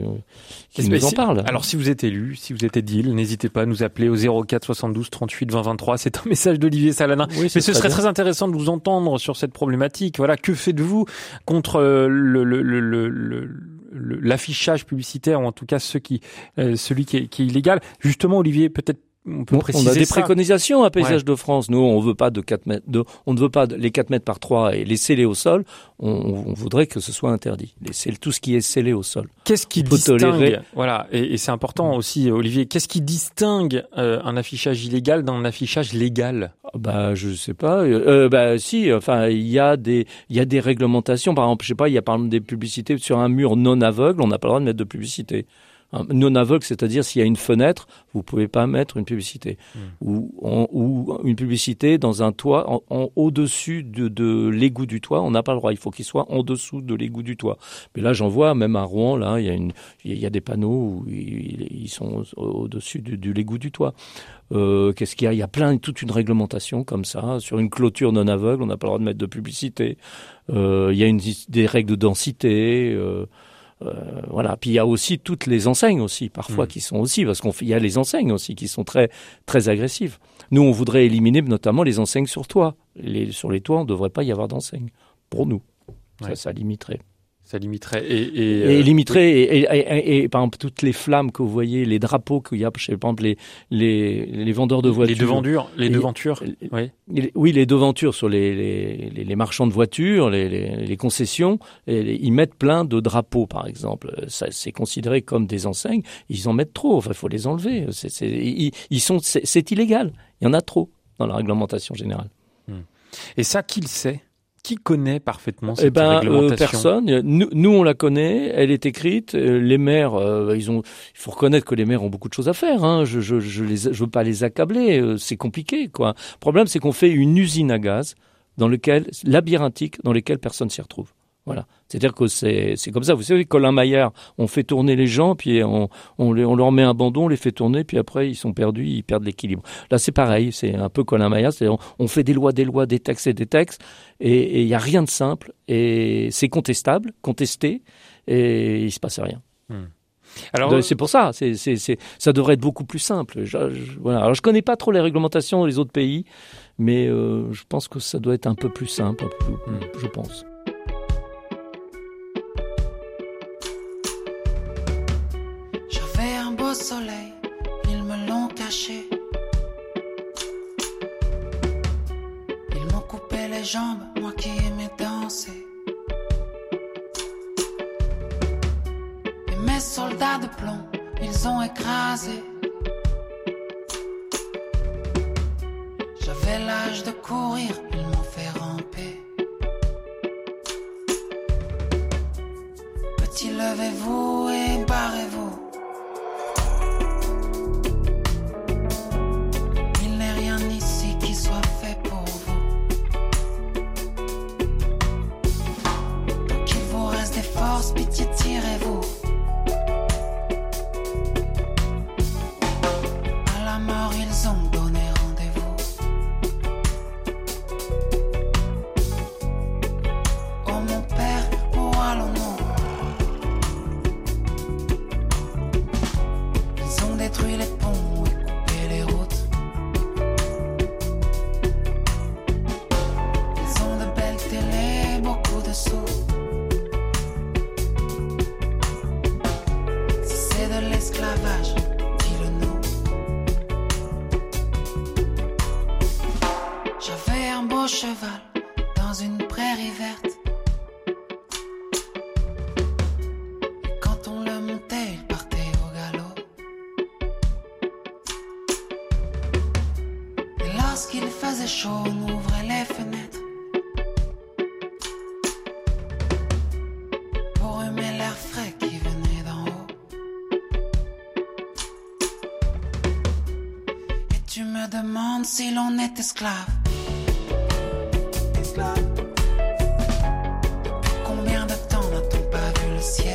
qui nous en parle. Alors, si vous êtes élu, si vous êtes édile, n'hésitez pas à nous appeler au zéro quatre soixante-douze trente-huit vingt vingt-trois. C'est un message d'Olivier Saladin. Oui, mais ce serait bien. Très intéressant de vous entendre sur cette problématique. Voilà, que faites-vous contre le, le, le, le, le l'affichage publicitaire, ou en tout cas ceux qui, euh, celui qui est, qui est illégal. Justement, Olivier, peut-être. On, peut on a des ça. préconisations à Paysages ouais. de France. Nous, on veut pas de quatre mètres, de, on ne veut pas les quatre mètres par trois et les sceller au sol. On, on voudrait que ce soit interdit. Les, tout ce qui est scellé au sol. Qu'est-ce qui distingue, tolérer... voilà, et, et c'est important aussi, Olivier, qu'est-ce qui distingue euh, un affichage illégal d'un affichage légal? Bah, je sais pas. Euh, bah, si, enfin, il y a des, il y a des réglementations. Par exemple, je sais pas, il y a par exemple des publicités sur un mur non aveugle, on n'a pas le droit de mettre de publicité. Non aveugle, c'est-à-dire s'il y a une fenêtre, vous pouvez pas mettre une publicité mmh. ou, en, ou une publicité dans un toit en, en au-dessus de, de l'égout du toit. On n'a pas le droit. Il faut qu'il soit en dessous de l'égout du toit. Mais là, j'en vois même à Rouen. Là, il y a une, il y a des panneaux où ils, ils sont au-dessus de, de l'égout du toit. Euh, qu'est-ce qu'il y a? Il y a plein, toute une réglementation comme ça sur une clôture non aveugle. On n'a pas le droit de mettre de publicité. Euh, il y a une, des règles de densité. Euh, Euh, voilà. Puis il y a aussi toutes les enseignes aussi, parfois, mmh. qui sont aussi, parce qu'il y a les enseignes aussi qui sont très, très agressives. Nous, on voudrait éliminer notamment les enseignes sur toit. Les, sur les toits, on ne devrait pas y avoir d'enseignes. Pour nous. Ouais. Ça, ça limiterait. Ça limiterait et, et, et euh, limiterait et, et, et, et, et par exemple toutes les flammes que vous voyez, les drapeaux qu'il y a, je sais pas, les les les vendeurs de voitures, les devantures, les devantures, et, oui, les, oui, les devantures sur les les, les marchands de voitures, les, les, les concessions, et les, ils mettent plein de drapeaux, par exemple. Ça, c'est considéré comme des enseignes. Ils en mettent trop. Enfin, il faut les enlever. C'est, c'est, ils, ils sont, c'est, c'est illégal. Il y en a trop dans la réglementation générale. Et ça, qui le sait ? Qui connaît parfaitement cette eh ben, réglementation ? euh, Personne. Nous, nous, on la connaît. Elle est écrite. Les maires, euh, ils ont. Il faut reconnaître que les maires ont beaucoup de choses à faire. Hein. Je, je, je les, je veux pas les accabler. C'est compliqué, quoi. Le problème, c'est qu'on fait une usine à gaz dans lequel labyrinthique, dans lequel personne s'y retrouve. Voilà. C'est-à-dire que c'est, c'est comme ça. Vous savez, Colin Maillard, on fait tourner les gens, puis on, on, les, on leur met un bandeau, on les fait tourner, puis après, ils sont perdus, ils perdent l'équilibre. Là, c'est pareil. C'est un peu Colin Maillard. C'est-à-dire, on, on fait des lois, des lois, des textes et des textes, et il n'y a rien de simple, et c'est contestable, contesté, et il se passe rien. Hmm. Alors, Donc, c'est pour ça. C'est, c'est, c'est, ça devrait être beaucoup plus simple. Je, je, voilà. Alors, je connais pas trop les réglementations dans les autres pays, mais euh, je pense que ça doit être un peu plus simple, un peu plus, hmm. je pense. Au soleil, ils me l'ont caché. Ils m'ont coupé les jambes, moi qui aimais danser. Et mes soldats de plomb, ils ont écrasé. J'avais l'âge de courir, ils m'ont fait ramper. Petit, levez-vous et barrez-vous. Pitié, tirez-vous. À la mort, ils ont donné rendez-vous. Oh mon père, où allons-nous? Ils ont détruit les ponts et coupé les routes. Ils ont de belles télés, beaucoup de sous. Esclavage, dis-le-nous. J'avais un beau cheval dans une prairie verte. Et quand on le montait, il partait au galop. Et lorsqu'il faisait chaud, on ouvrait les fenêtres pour humer l'air frais qui venait d'en haut. Tu me demandes si l'on est esclave. Esclave. Depuis combien de temps n'a-t-on pas vu le ciel?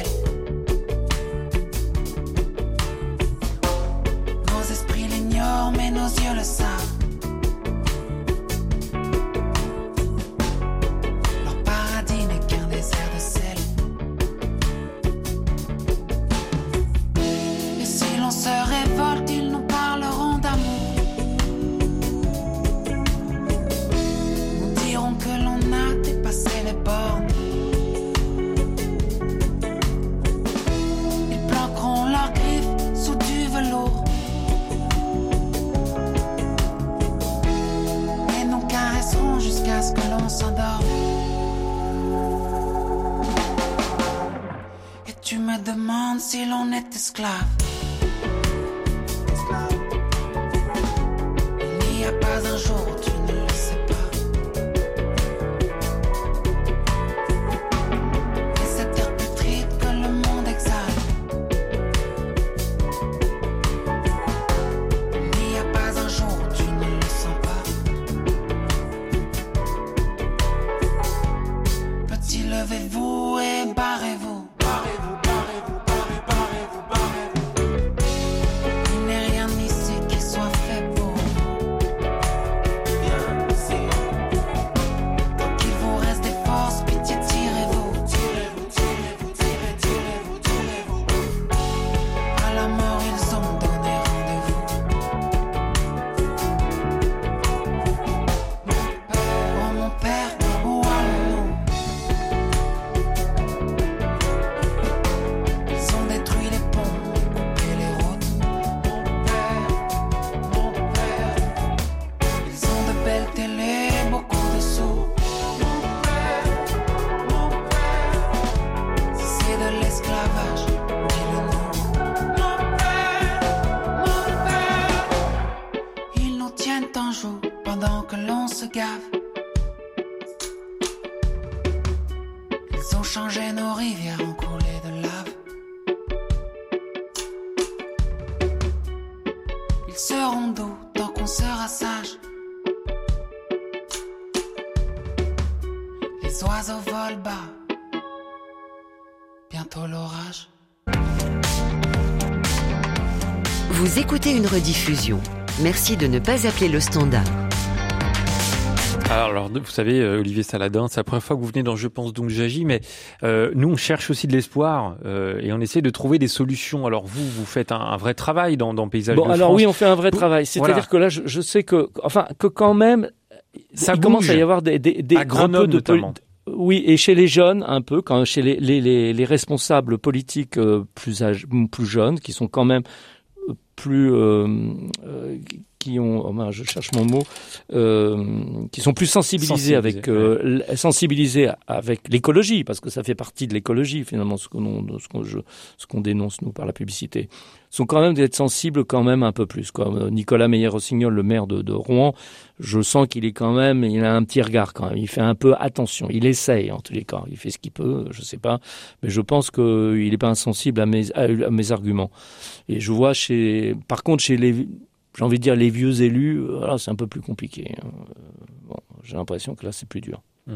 Nos esprits l'ignorent, mais nos yeux le savent. Leur paradis n'est qu'un désert de sel. Et si l'on se révolte, ils nous parleront d'amour. Que l'on a dépassé les bornes. Ils planqueront leurs griffes sous du velours et nous caresseront jusqu'à ce que l'on s'endorme. Et tu me demandes si l'on est esclave. Il n'y a pas un jour où tu ne le sais pas. Levez-vous et barrez-vous. Barrez-vous, barrez-vous, barrez, barrez-vous, barrez-vous. Il n'est rien ici. se gavent. Ils ont changé nos rivières en coulées de lave. Ils seront doux tant qu'on sera sage. Les oiseaux volent bas. Bientôt l'orage. Vous écoutez une rediffusion. Merci de ne pas appeler le standard. Alors, alors, vous savez, Olivier Saladin, c'est la première fois que vous venez dans Je pense donc j'agis, mais euh, nous, on cherche aussi de l'espoir euh, et on essaie de trouver des solutions. Alors vous, vous faites un, un vrai travail dans, dans Paysage bon, de France. alors oui, on fait un vrai vous, travail. C'est-à-dire voilà. que là, je, je sais que, enfin, que quand même, ça il bouge. commence à y avoir des, des, des à Grenoble un peu de notamment. Oui, et chez les jeunes, un peu, quand chez les, les, les, les responsables politiques euh, plus, âge, plus jeunes, qui sont quand même plus euh, euh, qui ont, oh ben, je cherche mon mot, euh, qui sont plus sensibilisés, sensibilisés avec euh, ouais. sensibilisés avec l'écologie, parce que ça fait partie de l'écologie finalement, ce qu'on, ce qu'on, je, ce qu'on dénonce nous par la publicité, sont quand même d'être sensibles quand même un peu plus. Quoi. Nicolas Meyer-Rossignol, le maire de, de Rouen, je sens qu'il est quand même, il a un petit regard quand même. Il fait un peu attention. Il essaye en tous les cas. Il fait ce qu'il peut, je sais pas, mais je pense qu'il n'est pas insensible à mes, à, à mes arguments. Et je vois chez, par contre chez les j'ai envie de dire les vieux élus, là, c'est un peu plus compliqué. Bon, j'ai l'impression que là, c'est plus dur. Mmh.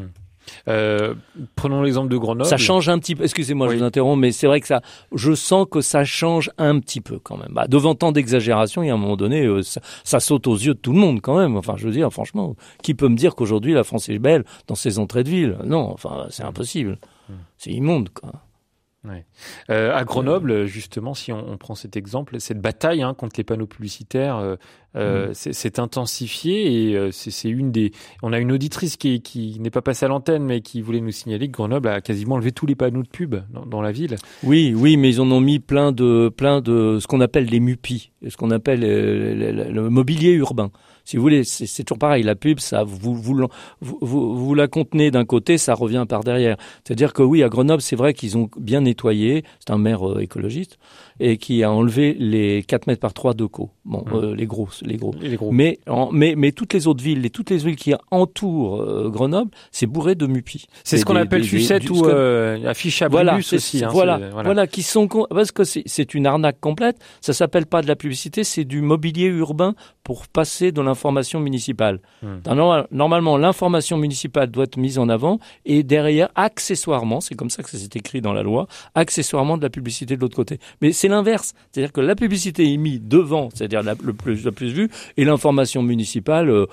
Euh, prenons l'exemple de Grenoble. Ça change un petit peu. Excusez-moi, oui. Je vous interromps, mais c'est vrai que ça, je sens que ça change un petit peu quand même. Bah, devant tant d'exagération, il y a un moment donné, euh, ça, ça saute aux yeux de tout le monde quand même. Enfin, je veux dire, franchement, qui peut me dire qu'aujourd'hui la France est belle dans ses entrées de ville ? Non, enfin, c'est impossible. Mmh. C'est immonde, quoi. Ouais. Euh, à Grenoble, justement, si on, on prend cet exemple, cette bataille hein, contre les panneaux publicitaires euh, euh, mmh. c'est, c'est intensifiée et euh, c'est, c'est une des. On a une auditrice qui, qui n'est pas passée à l'antenne, mais qui voulait nous signaler que Grenoble a quasiment enlevé tous les panneaux de pub dans, dans la ville. Oui, oui, mais ils en ont mis plein de, plein de ce qu'on appelle les MUPI, ce qu'on appelle euh, le, le, le mobilier urbain. Si vous voulez, c'est, c'est toujours pareil. La pub, ça, vous, vous, vous, vous, vous la contenez d'un côté, ça revient par derrière. C'est-à-dire que oui, à Grenoble, c'est vrai qu'ils ont bien nettoyé. C'est un maire euh, écologiste et qui a enlevé les quatre mètres par trois de co. Bon, mmh. euh, les gros, les gros. Les gros. Mais, en, mais, mais toutes les autres villes, les, toutes les villes qui entourent euh, Grenoble, c'est bourré de MUPI. C'est, c'est ce qu'on des, appelle sucette ou euh, affiche à voilà, bonus aussi. Hein, voilà, voilà, voilà, qui sont parce que c'est, c'est une arnaque complète. Ça s'appelle pas de la publicité, c'est du mobilier urbain pour passer de l'information municipale. Mmh. Normalement, l'information municipale doit être mise en avant et derrière, accessoirement, c'est comme ça que ça s'est écrit dans la loi, accessoirement de la publicité de l'autre côté. Mais c'est l'inverse. C'est-à-dire que la publicité est mise devant, c'est-à-dire la, le plus, la plus vue, et l'information municipale euh,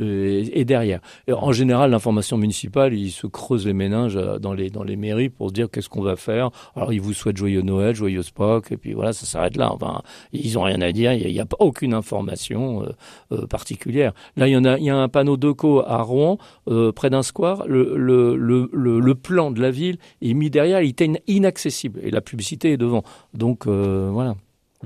est derrière. Et en général, l'information municipale, ils se creusent les méninges dans les, dans les mairies pour se dire qu'est-ce qu'on va faire. Alors, ils vous souhaitent joyeux Noël, joyeuse Pâques, et puis voilà, ça s'arrête là. Enfin, ils ont rien à dire, il n'y a, a pas aucune information euh, euh, particulière. Là, il y en a, il y a un panneau Deco à Rouen, euh, près d'un square. Le, le, le, le, le plan de la ville est mis derrière, il était inaccessible et la publicité est devant. Donc euh, voilà. Mmh.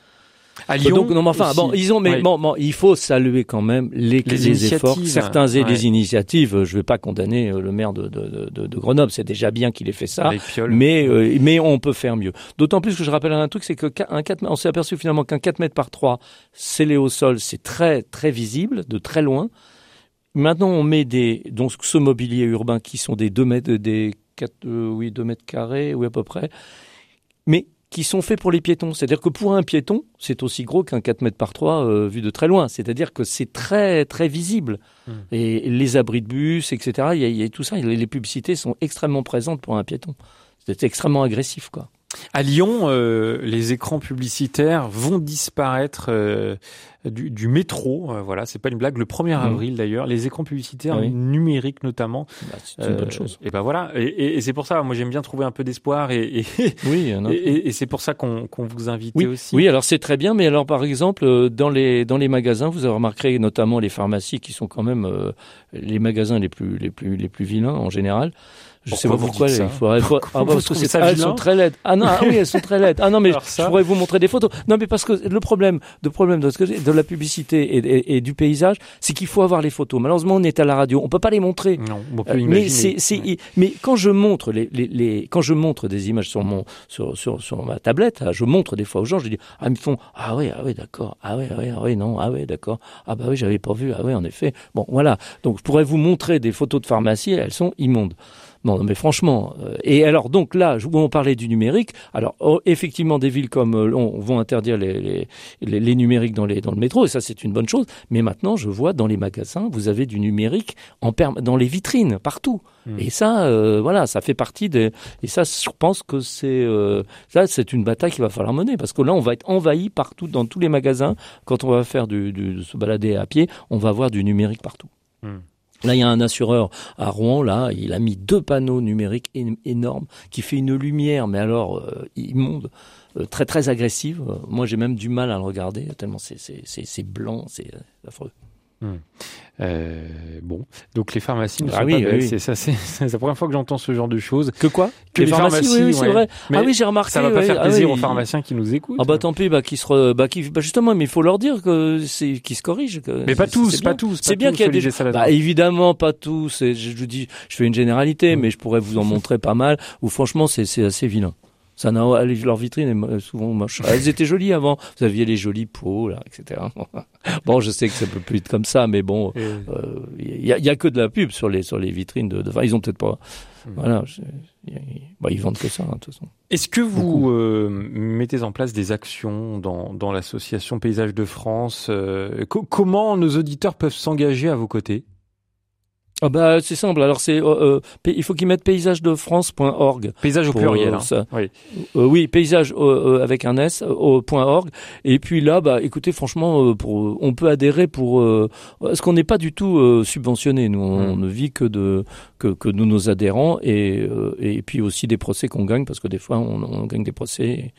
À Lyon, donc, non, mais enfin, bon, ils ont, mais oui. bon, bon, il faut saluer quand même les, les, les efforts, certains et ouais. les initiatives. Je ne vais pas condamner le maire de, de, de, de Grenoble, c'est déjà bien qu'il ait fait ça, mais euh, mais on peut faire mieux. D'autant plus que je rappelle un truc, c'est que un quatre, on s'est aperçu finalement qu'un quatre mètres par trois scellé au sol, c'est très très visible, de très loin. Maintenant, on met des donc ce mobilier urbain qui sont des deux mètres, des quatre, euh, oui, deux mètres carrés, oui à peu près, mais qui sont faits pour les piétons. C'est-à-dire que pour un piéton, c'est aussi gros qu'un quatre mètres par trois euh, vu de très loin. C'est-à-dire que c'est très, très visible. Mmh. Et les abris de bus, et cetera, il y a, il y a tout ça. Les, les publicités sont extrêmement présentes pour un piéton. C'est extrêmement agressif, quoi. À Lyon, euh, les écrans publicitaires vont disparaître euh, du, du métro. Euh, voilà, c'est pas une blague. Le premier avril, mmh. d'ailleurs, les écrans publicitaires oui. numériques notamment. Bah, c'est une euh, bonne chose. Et ben voilà. Et, et, et c'est pour ça, moi j'aime bien trouver un peu d'espoir. Et, et, oui, et, et, et c'est pour ça qu'on, qu'on vous invite oui. aussi. Oui, alors c'est très bien. Mais alors, par exemple, dans les dans les magasins, vous avez remarqué notamment les pharmacies qui sont quand même euh, les magasins les plus les plus les plus vilains en général. Je sais pas pourquoi. Il faudrait, faut, ah, parce que c'est, ah, elles sont très laides. Ah non, ah oui, elles sont très laides. Ah non, mais je, je pourrais vous montrer des photos. Non, mais parce que le problème, le problème de ce que j'ai, de la publicité et, et, et du paysage, c'est qu'il faut avoir les photos. Malheureusement, on est à la radio, on peut pas les montrer. Non, on peut euh, imaginer. Mais c'est, c'est, ouais. mais quand je montre les, les, les, quand je montre des images sur mon, sur, sur, sur ma tablette, là, je montre des fois aux gens, je dis, ah, ils me font, ah oui, ah oui, d'accord, ah oui, ah oui, ah oui, non, ah oui, d'accord, ah bah oui, j'avais pas vu, ah oui, en effet. Bon, voilà. Donc, je pourrais vous montrer des photos de pharmacie, elles sont immondes. Bon, mais franchement, euh, et alors donc là, où on parlait du numérique, alors oh, effectivement des villes comme euh, on, vont interdire les, les, les, les numériques dans, les, dans le métro, et ça c'est une bonne chose, mais maintenant je vois dans les magasins, vous avez du numérique en perm- dans les vitrines, partout. Mmh. Et ça, euh, voilà, ça fait partie des... Et ça, je pense que c'est... Euh, ça, c'est une bataille qu'il va falloir mener, parce que là, on va être envahi partout, dans tous les magasins, quand on va faire du, du, de se balader à pied, on va avoir du numérique partout. Mmh. Là, il y a un assureur à Rouen, là, il a mis deux panneaux numériques é- énormes qui fait une lumière, mais alors euh, immonde, euh, très très agressive. Euh, moi, j'ai même du mal à le regarder tellement c'est c'est c'est, c'est blanc, c'est euh, affreux. Hum. Euh, bon, donc les pharmacies ne sont ah pas oui, belles. Oui. C'est ça, c'est, c'est la première fois que j'entends ce genre de choses. Que quoi Que les, les pharmacies, pharmacies, oui, oui, c'est ouais. vrai. Mais ah oui, j'ai remarqué. Ça va pas ouais, faire ah plaisir oui, aux pharmaciens qui nous écoutent. Ah bah tant pis, bah qui se, re, bah qui, bah justement, mais il faut leur dire que c'est, qu'ils se corrigent. Que mais pas c'est, tous, c'est pas bien. tous. C'est pas bien tous, qu'il y a des. Bah évidemment pas tous. Et je, je dis, je fais une généralité, mmh. mais je pourrais vous en montrer pas mal. Où franchement, c'est, c'est assez vilain. Ça n'a, leur vitrine est souvent moche. Elles étaient jolies avant. Vous aviez les jolies peaux, là, et cetera. Bon, je sais que ça peut plus être comme ça, mais bon, il euh, y, a, y a que de la pub sur les sur les vitrines de. de enfin, ils ont peut-être pas. Mmh. Voilà. Je, y a, bah, ils vendent que ça, hein, de toute façon. Est-ce que vous euh, mettez en place des actions dans dans l'association Paysage de France euh, co- Comment nos auditeurs peuvent s'engager à vos côtés? Ah bah c'est simple. Alors c'est euh, euh, il faut qu'ils mettent paysage de france point org. Paysage au pour, pluriel. Euh, hein. ça. Oui. Euh, oui, paysage euh, avec un s euh, point .org. Et puis là, bah écoutez, franchement, euh, pour on peut adhérer pour euh, parce qu'on n'est pas du tout euh, subventionné. Nous, on, mmh. ne vit que de que que de nos adhérents et euh, et puis aussi des procès qu'on gagne parce que des fois on, on gagne des procès. Et,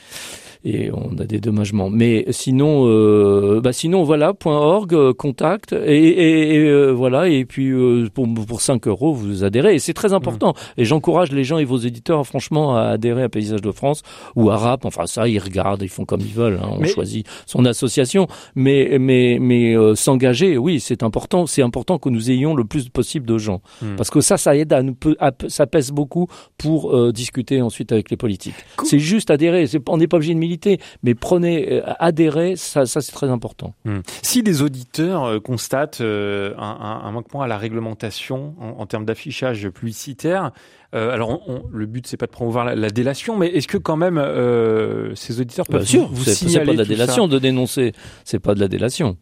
et on a des dédommagements. Mais sinon, euh, bah sinon voilà, .org, euh, contact, et, et, et euh, voilà, et puis euh, pour, pour cinq euros, vous adhérez, et c'est très important. Mmh. Et j'encourage les gens et vos éditeurs, franchement, à adhérer à Paysage de France ou à R A P. Enfin ça, ils regardent, ils font comme ils veulent. Hein, on mais... choisit son association, mais mais mais euh, s'engager, oui, c'est important. C'est important que nous ayons le plus possible de gens, mmh. parce que ça, ça aide à nous, à, ça pèse beaucoup pour euh, discuter ensuite avec les politiques. Cool. C'est juste adhérer. C'est, on n'est pas obligé de militer. Mais prenez, euh, adhérez, ça, ça c'est très important. Mmh. Si des auditeurs euh, constatent euh, un, un, un manquement à la réglementation en, en termes d'affichage publicitaire, euh, alors on, on, le but c'est pas de promouvoir la, la délation, mais est-ce que quand même euh, ces auditeurs peuvent Bien sûr, vous, vous c'est, signaler c'est pas de la délation ça. de dénoncer, c'est pas de la délation.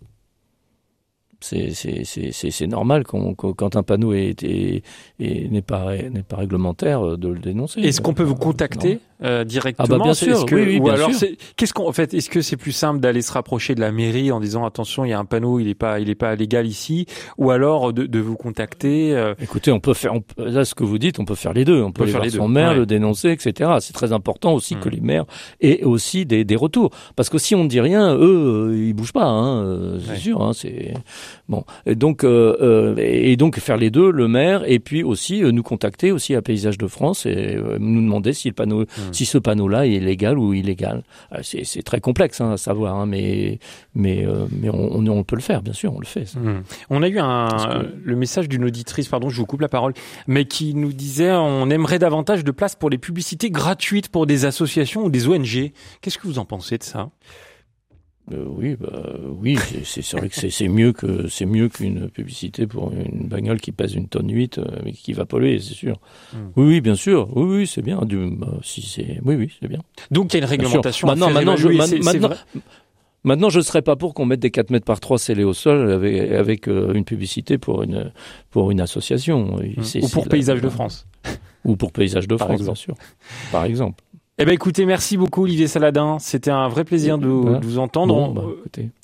C'est, c'est, c'est, c'est, c'est normal qu'on, qu'on, quand un panneau est, est, est, n'est, pas, n'est pas réglementaire de le dénoncer. Est-ce qu'on peut vous contacter euh, directement? Ah bah bien sûr, que, oui, oui, ou bien alors sûr. C'est, qu'est-ce qu'on, en fait, est-ce que c'est plus simple d'aller se rapprocher de la mairie en disant attention, il y a un panneau, il est pas, il est pas légal ici, ou alors de, de vous contacter euh... Écoutez, on peut faire, on, là ce que vous dites, on peut faire les deux. On, on peut, peut aller faire voir les son deux. maire, ouais. le dénoncer, et cetera. C'est très important aussi mmh. que les maires aient aussi des, des retours, parce que si on ne dit rien, eux, euh, ils bougent pas, hein, c'est ouais. sûr. Hein, c'est bon. Et donc Donc, euh, et donc faire les deux, le maire, et puis aussi euh, nous contacter aussi à Paysage de France et euh, nous demander si le panneau, mmh. si ce panneau-là est légal ou illégal. Euh, c'est, c'est très complexe hein, à savoir, hein, mais mais euh, mais on, on, on peut le faire, bien sûr, on le fait. Ça. Mmh. On a eu un que... le message d'une auditrice, pardon, je vous coupe la parole, mais qui nous disait on aimerait davantage de place pour les publicités gratuites pour des associations ou des O N G. Qu'est-ce que vous en pensez de ça? Euh, oui, bah, oui, c'est, c'est, c'est vrai que c'est, c'est mieux que c'est mieux qu'une publicité pour une bagnole qui pèse une tonne huit, euh, mais qui va polluer, c'est sûr. Mm. Oui, oui, bien sûr. Oui, oui, c'est bien. Du, bah, si c'est, oui, oui, c'est bien. Donc il y a une réglementation. Maintenant, maintenant, je, man, c'est, maintenant, c'est maintenant, je serais pas pour qu'on mette des quatre mètres par trois scellés au sol avec avec euh, une publicité pour une pour une association. Mm. C'est, Ou pour Paysage de France. Ou pour Paysage de France, bien sûr. Par exemple. Eh ben écoutez, merci beaucoup Olivier Saladin. C'était un vrai plaisir de, voilà. de vous entendre. Bon, bah, écoutez.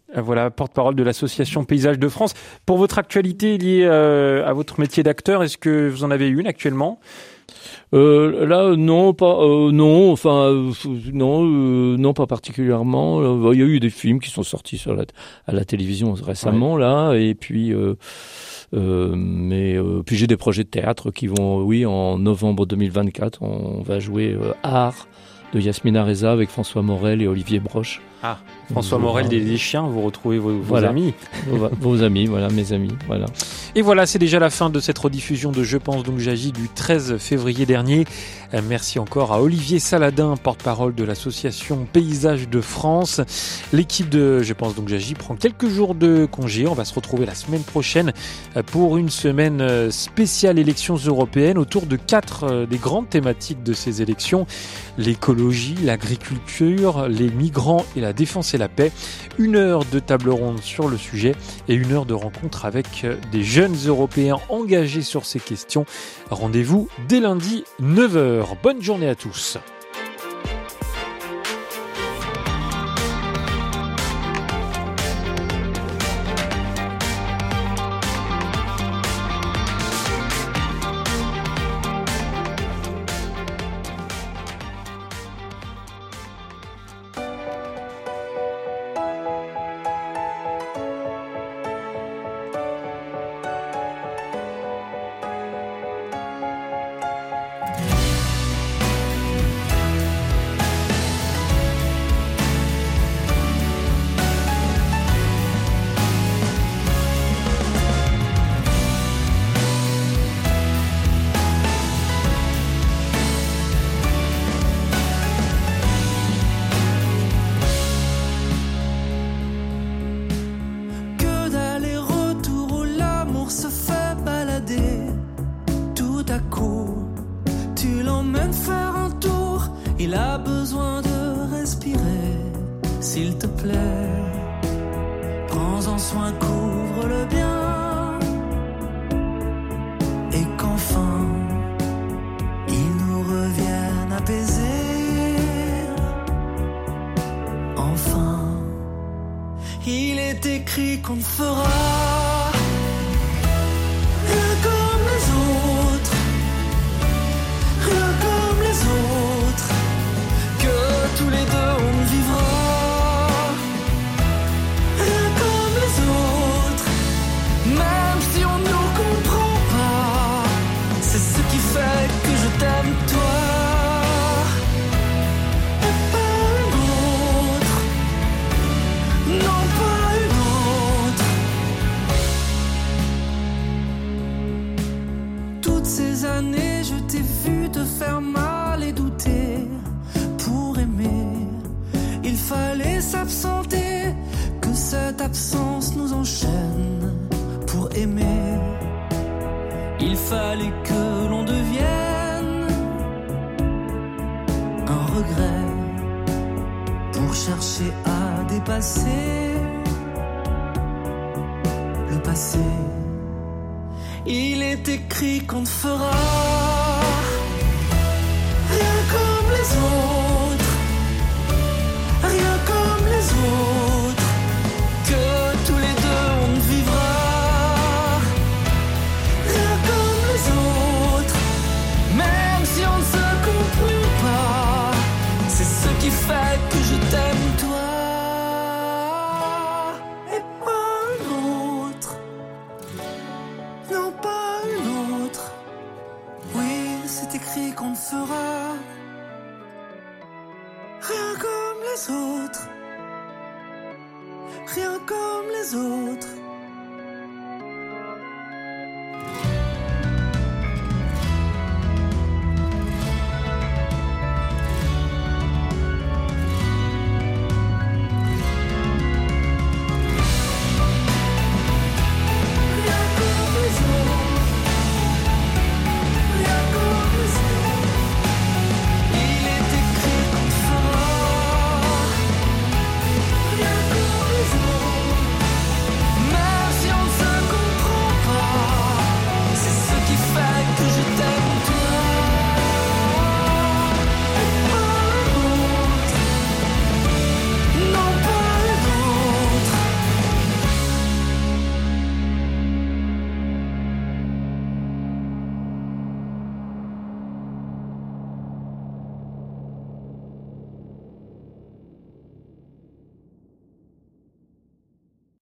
Voilà, porte-parole de l'association Paysages de France. Pour votre actualité liée euh, à votre métier d'acteur, est-ce que vous en avez une actuellement ? Euh, là, non, pas, euh, non, enfin, euh, non, euh, non, pas particulièrement. Euh, il y a eu des films qui sont sortis sur la, à la télévision récemment, ouais. là, et puis, euh, euh, mais euh, puis j'ai des projets de théâtre qui vont, oui, en novembre deux mille vingt-quatre, on va jouer euh, Art de Yasmina Reza avec François Morel et Olivier Broche. Ah, François Morel des, des chiens, vous retrouvez vos, vos voilà. amis. vos, vos amis, voilà, mes amis, voilà. Et voilà, c'est déjà la fin de cette rediffusion de Je pense donc j'agis du treize février dernier. Euh, merci encore à Olivier Saladin, porte-parole de l'association Paysages de France. L'équipe de Je pense donc j'agis prend quelques jours de congé. On va se retrouver la semaine prochaine pour une semaine spéciale élections européennes autour de quatre des grandes thématiques de ces élections. L'écologie, l'agriculture, les migrants et la défense et la paix. Une heure de table ronde sur le sujet et une heure de rencontre avec des jeunes Européens engagés sur ces questions. Rendez-vous dès lundi neuf heures. Bonne journée à tous. Qu'on ne fera rien comme les autres, rien comme les autres, que tous les deux on vivra rien comme les autres, même si on ne nous comprend pas, c'est ce qui fait que je t'aime toi. Je t'ai vu te faire mal et douter. Pour aimer, il fallait s'absenter, que cette absence nous enchaîne. Pour aimer, il fallait que l'on devienne un regret pour chercher à dépasser le passé. Il est écrit qu'on ne fera rien comme les autres, rien comme les autres, que tous les deux on ne vivra rien comme les autres, même si on ne se comprend pas, c'est ce qui fait que je t'aime toi. Qu'on ne fera rien comme les autres, rien comme les autres.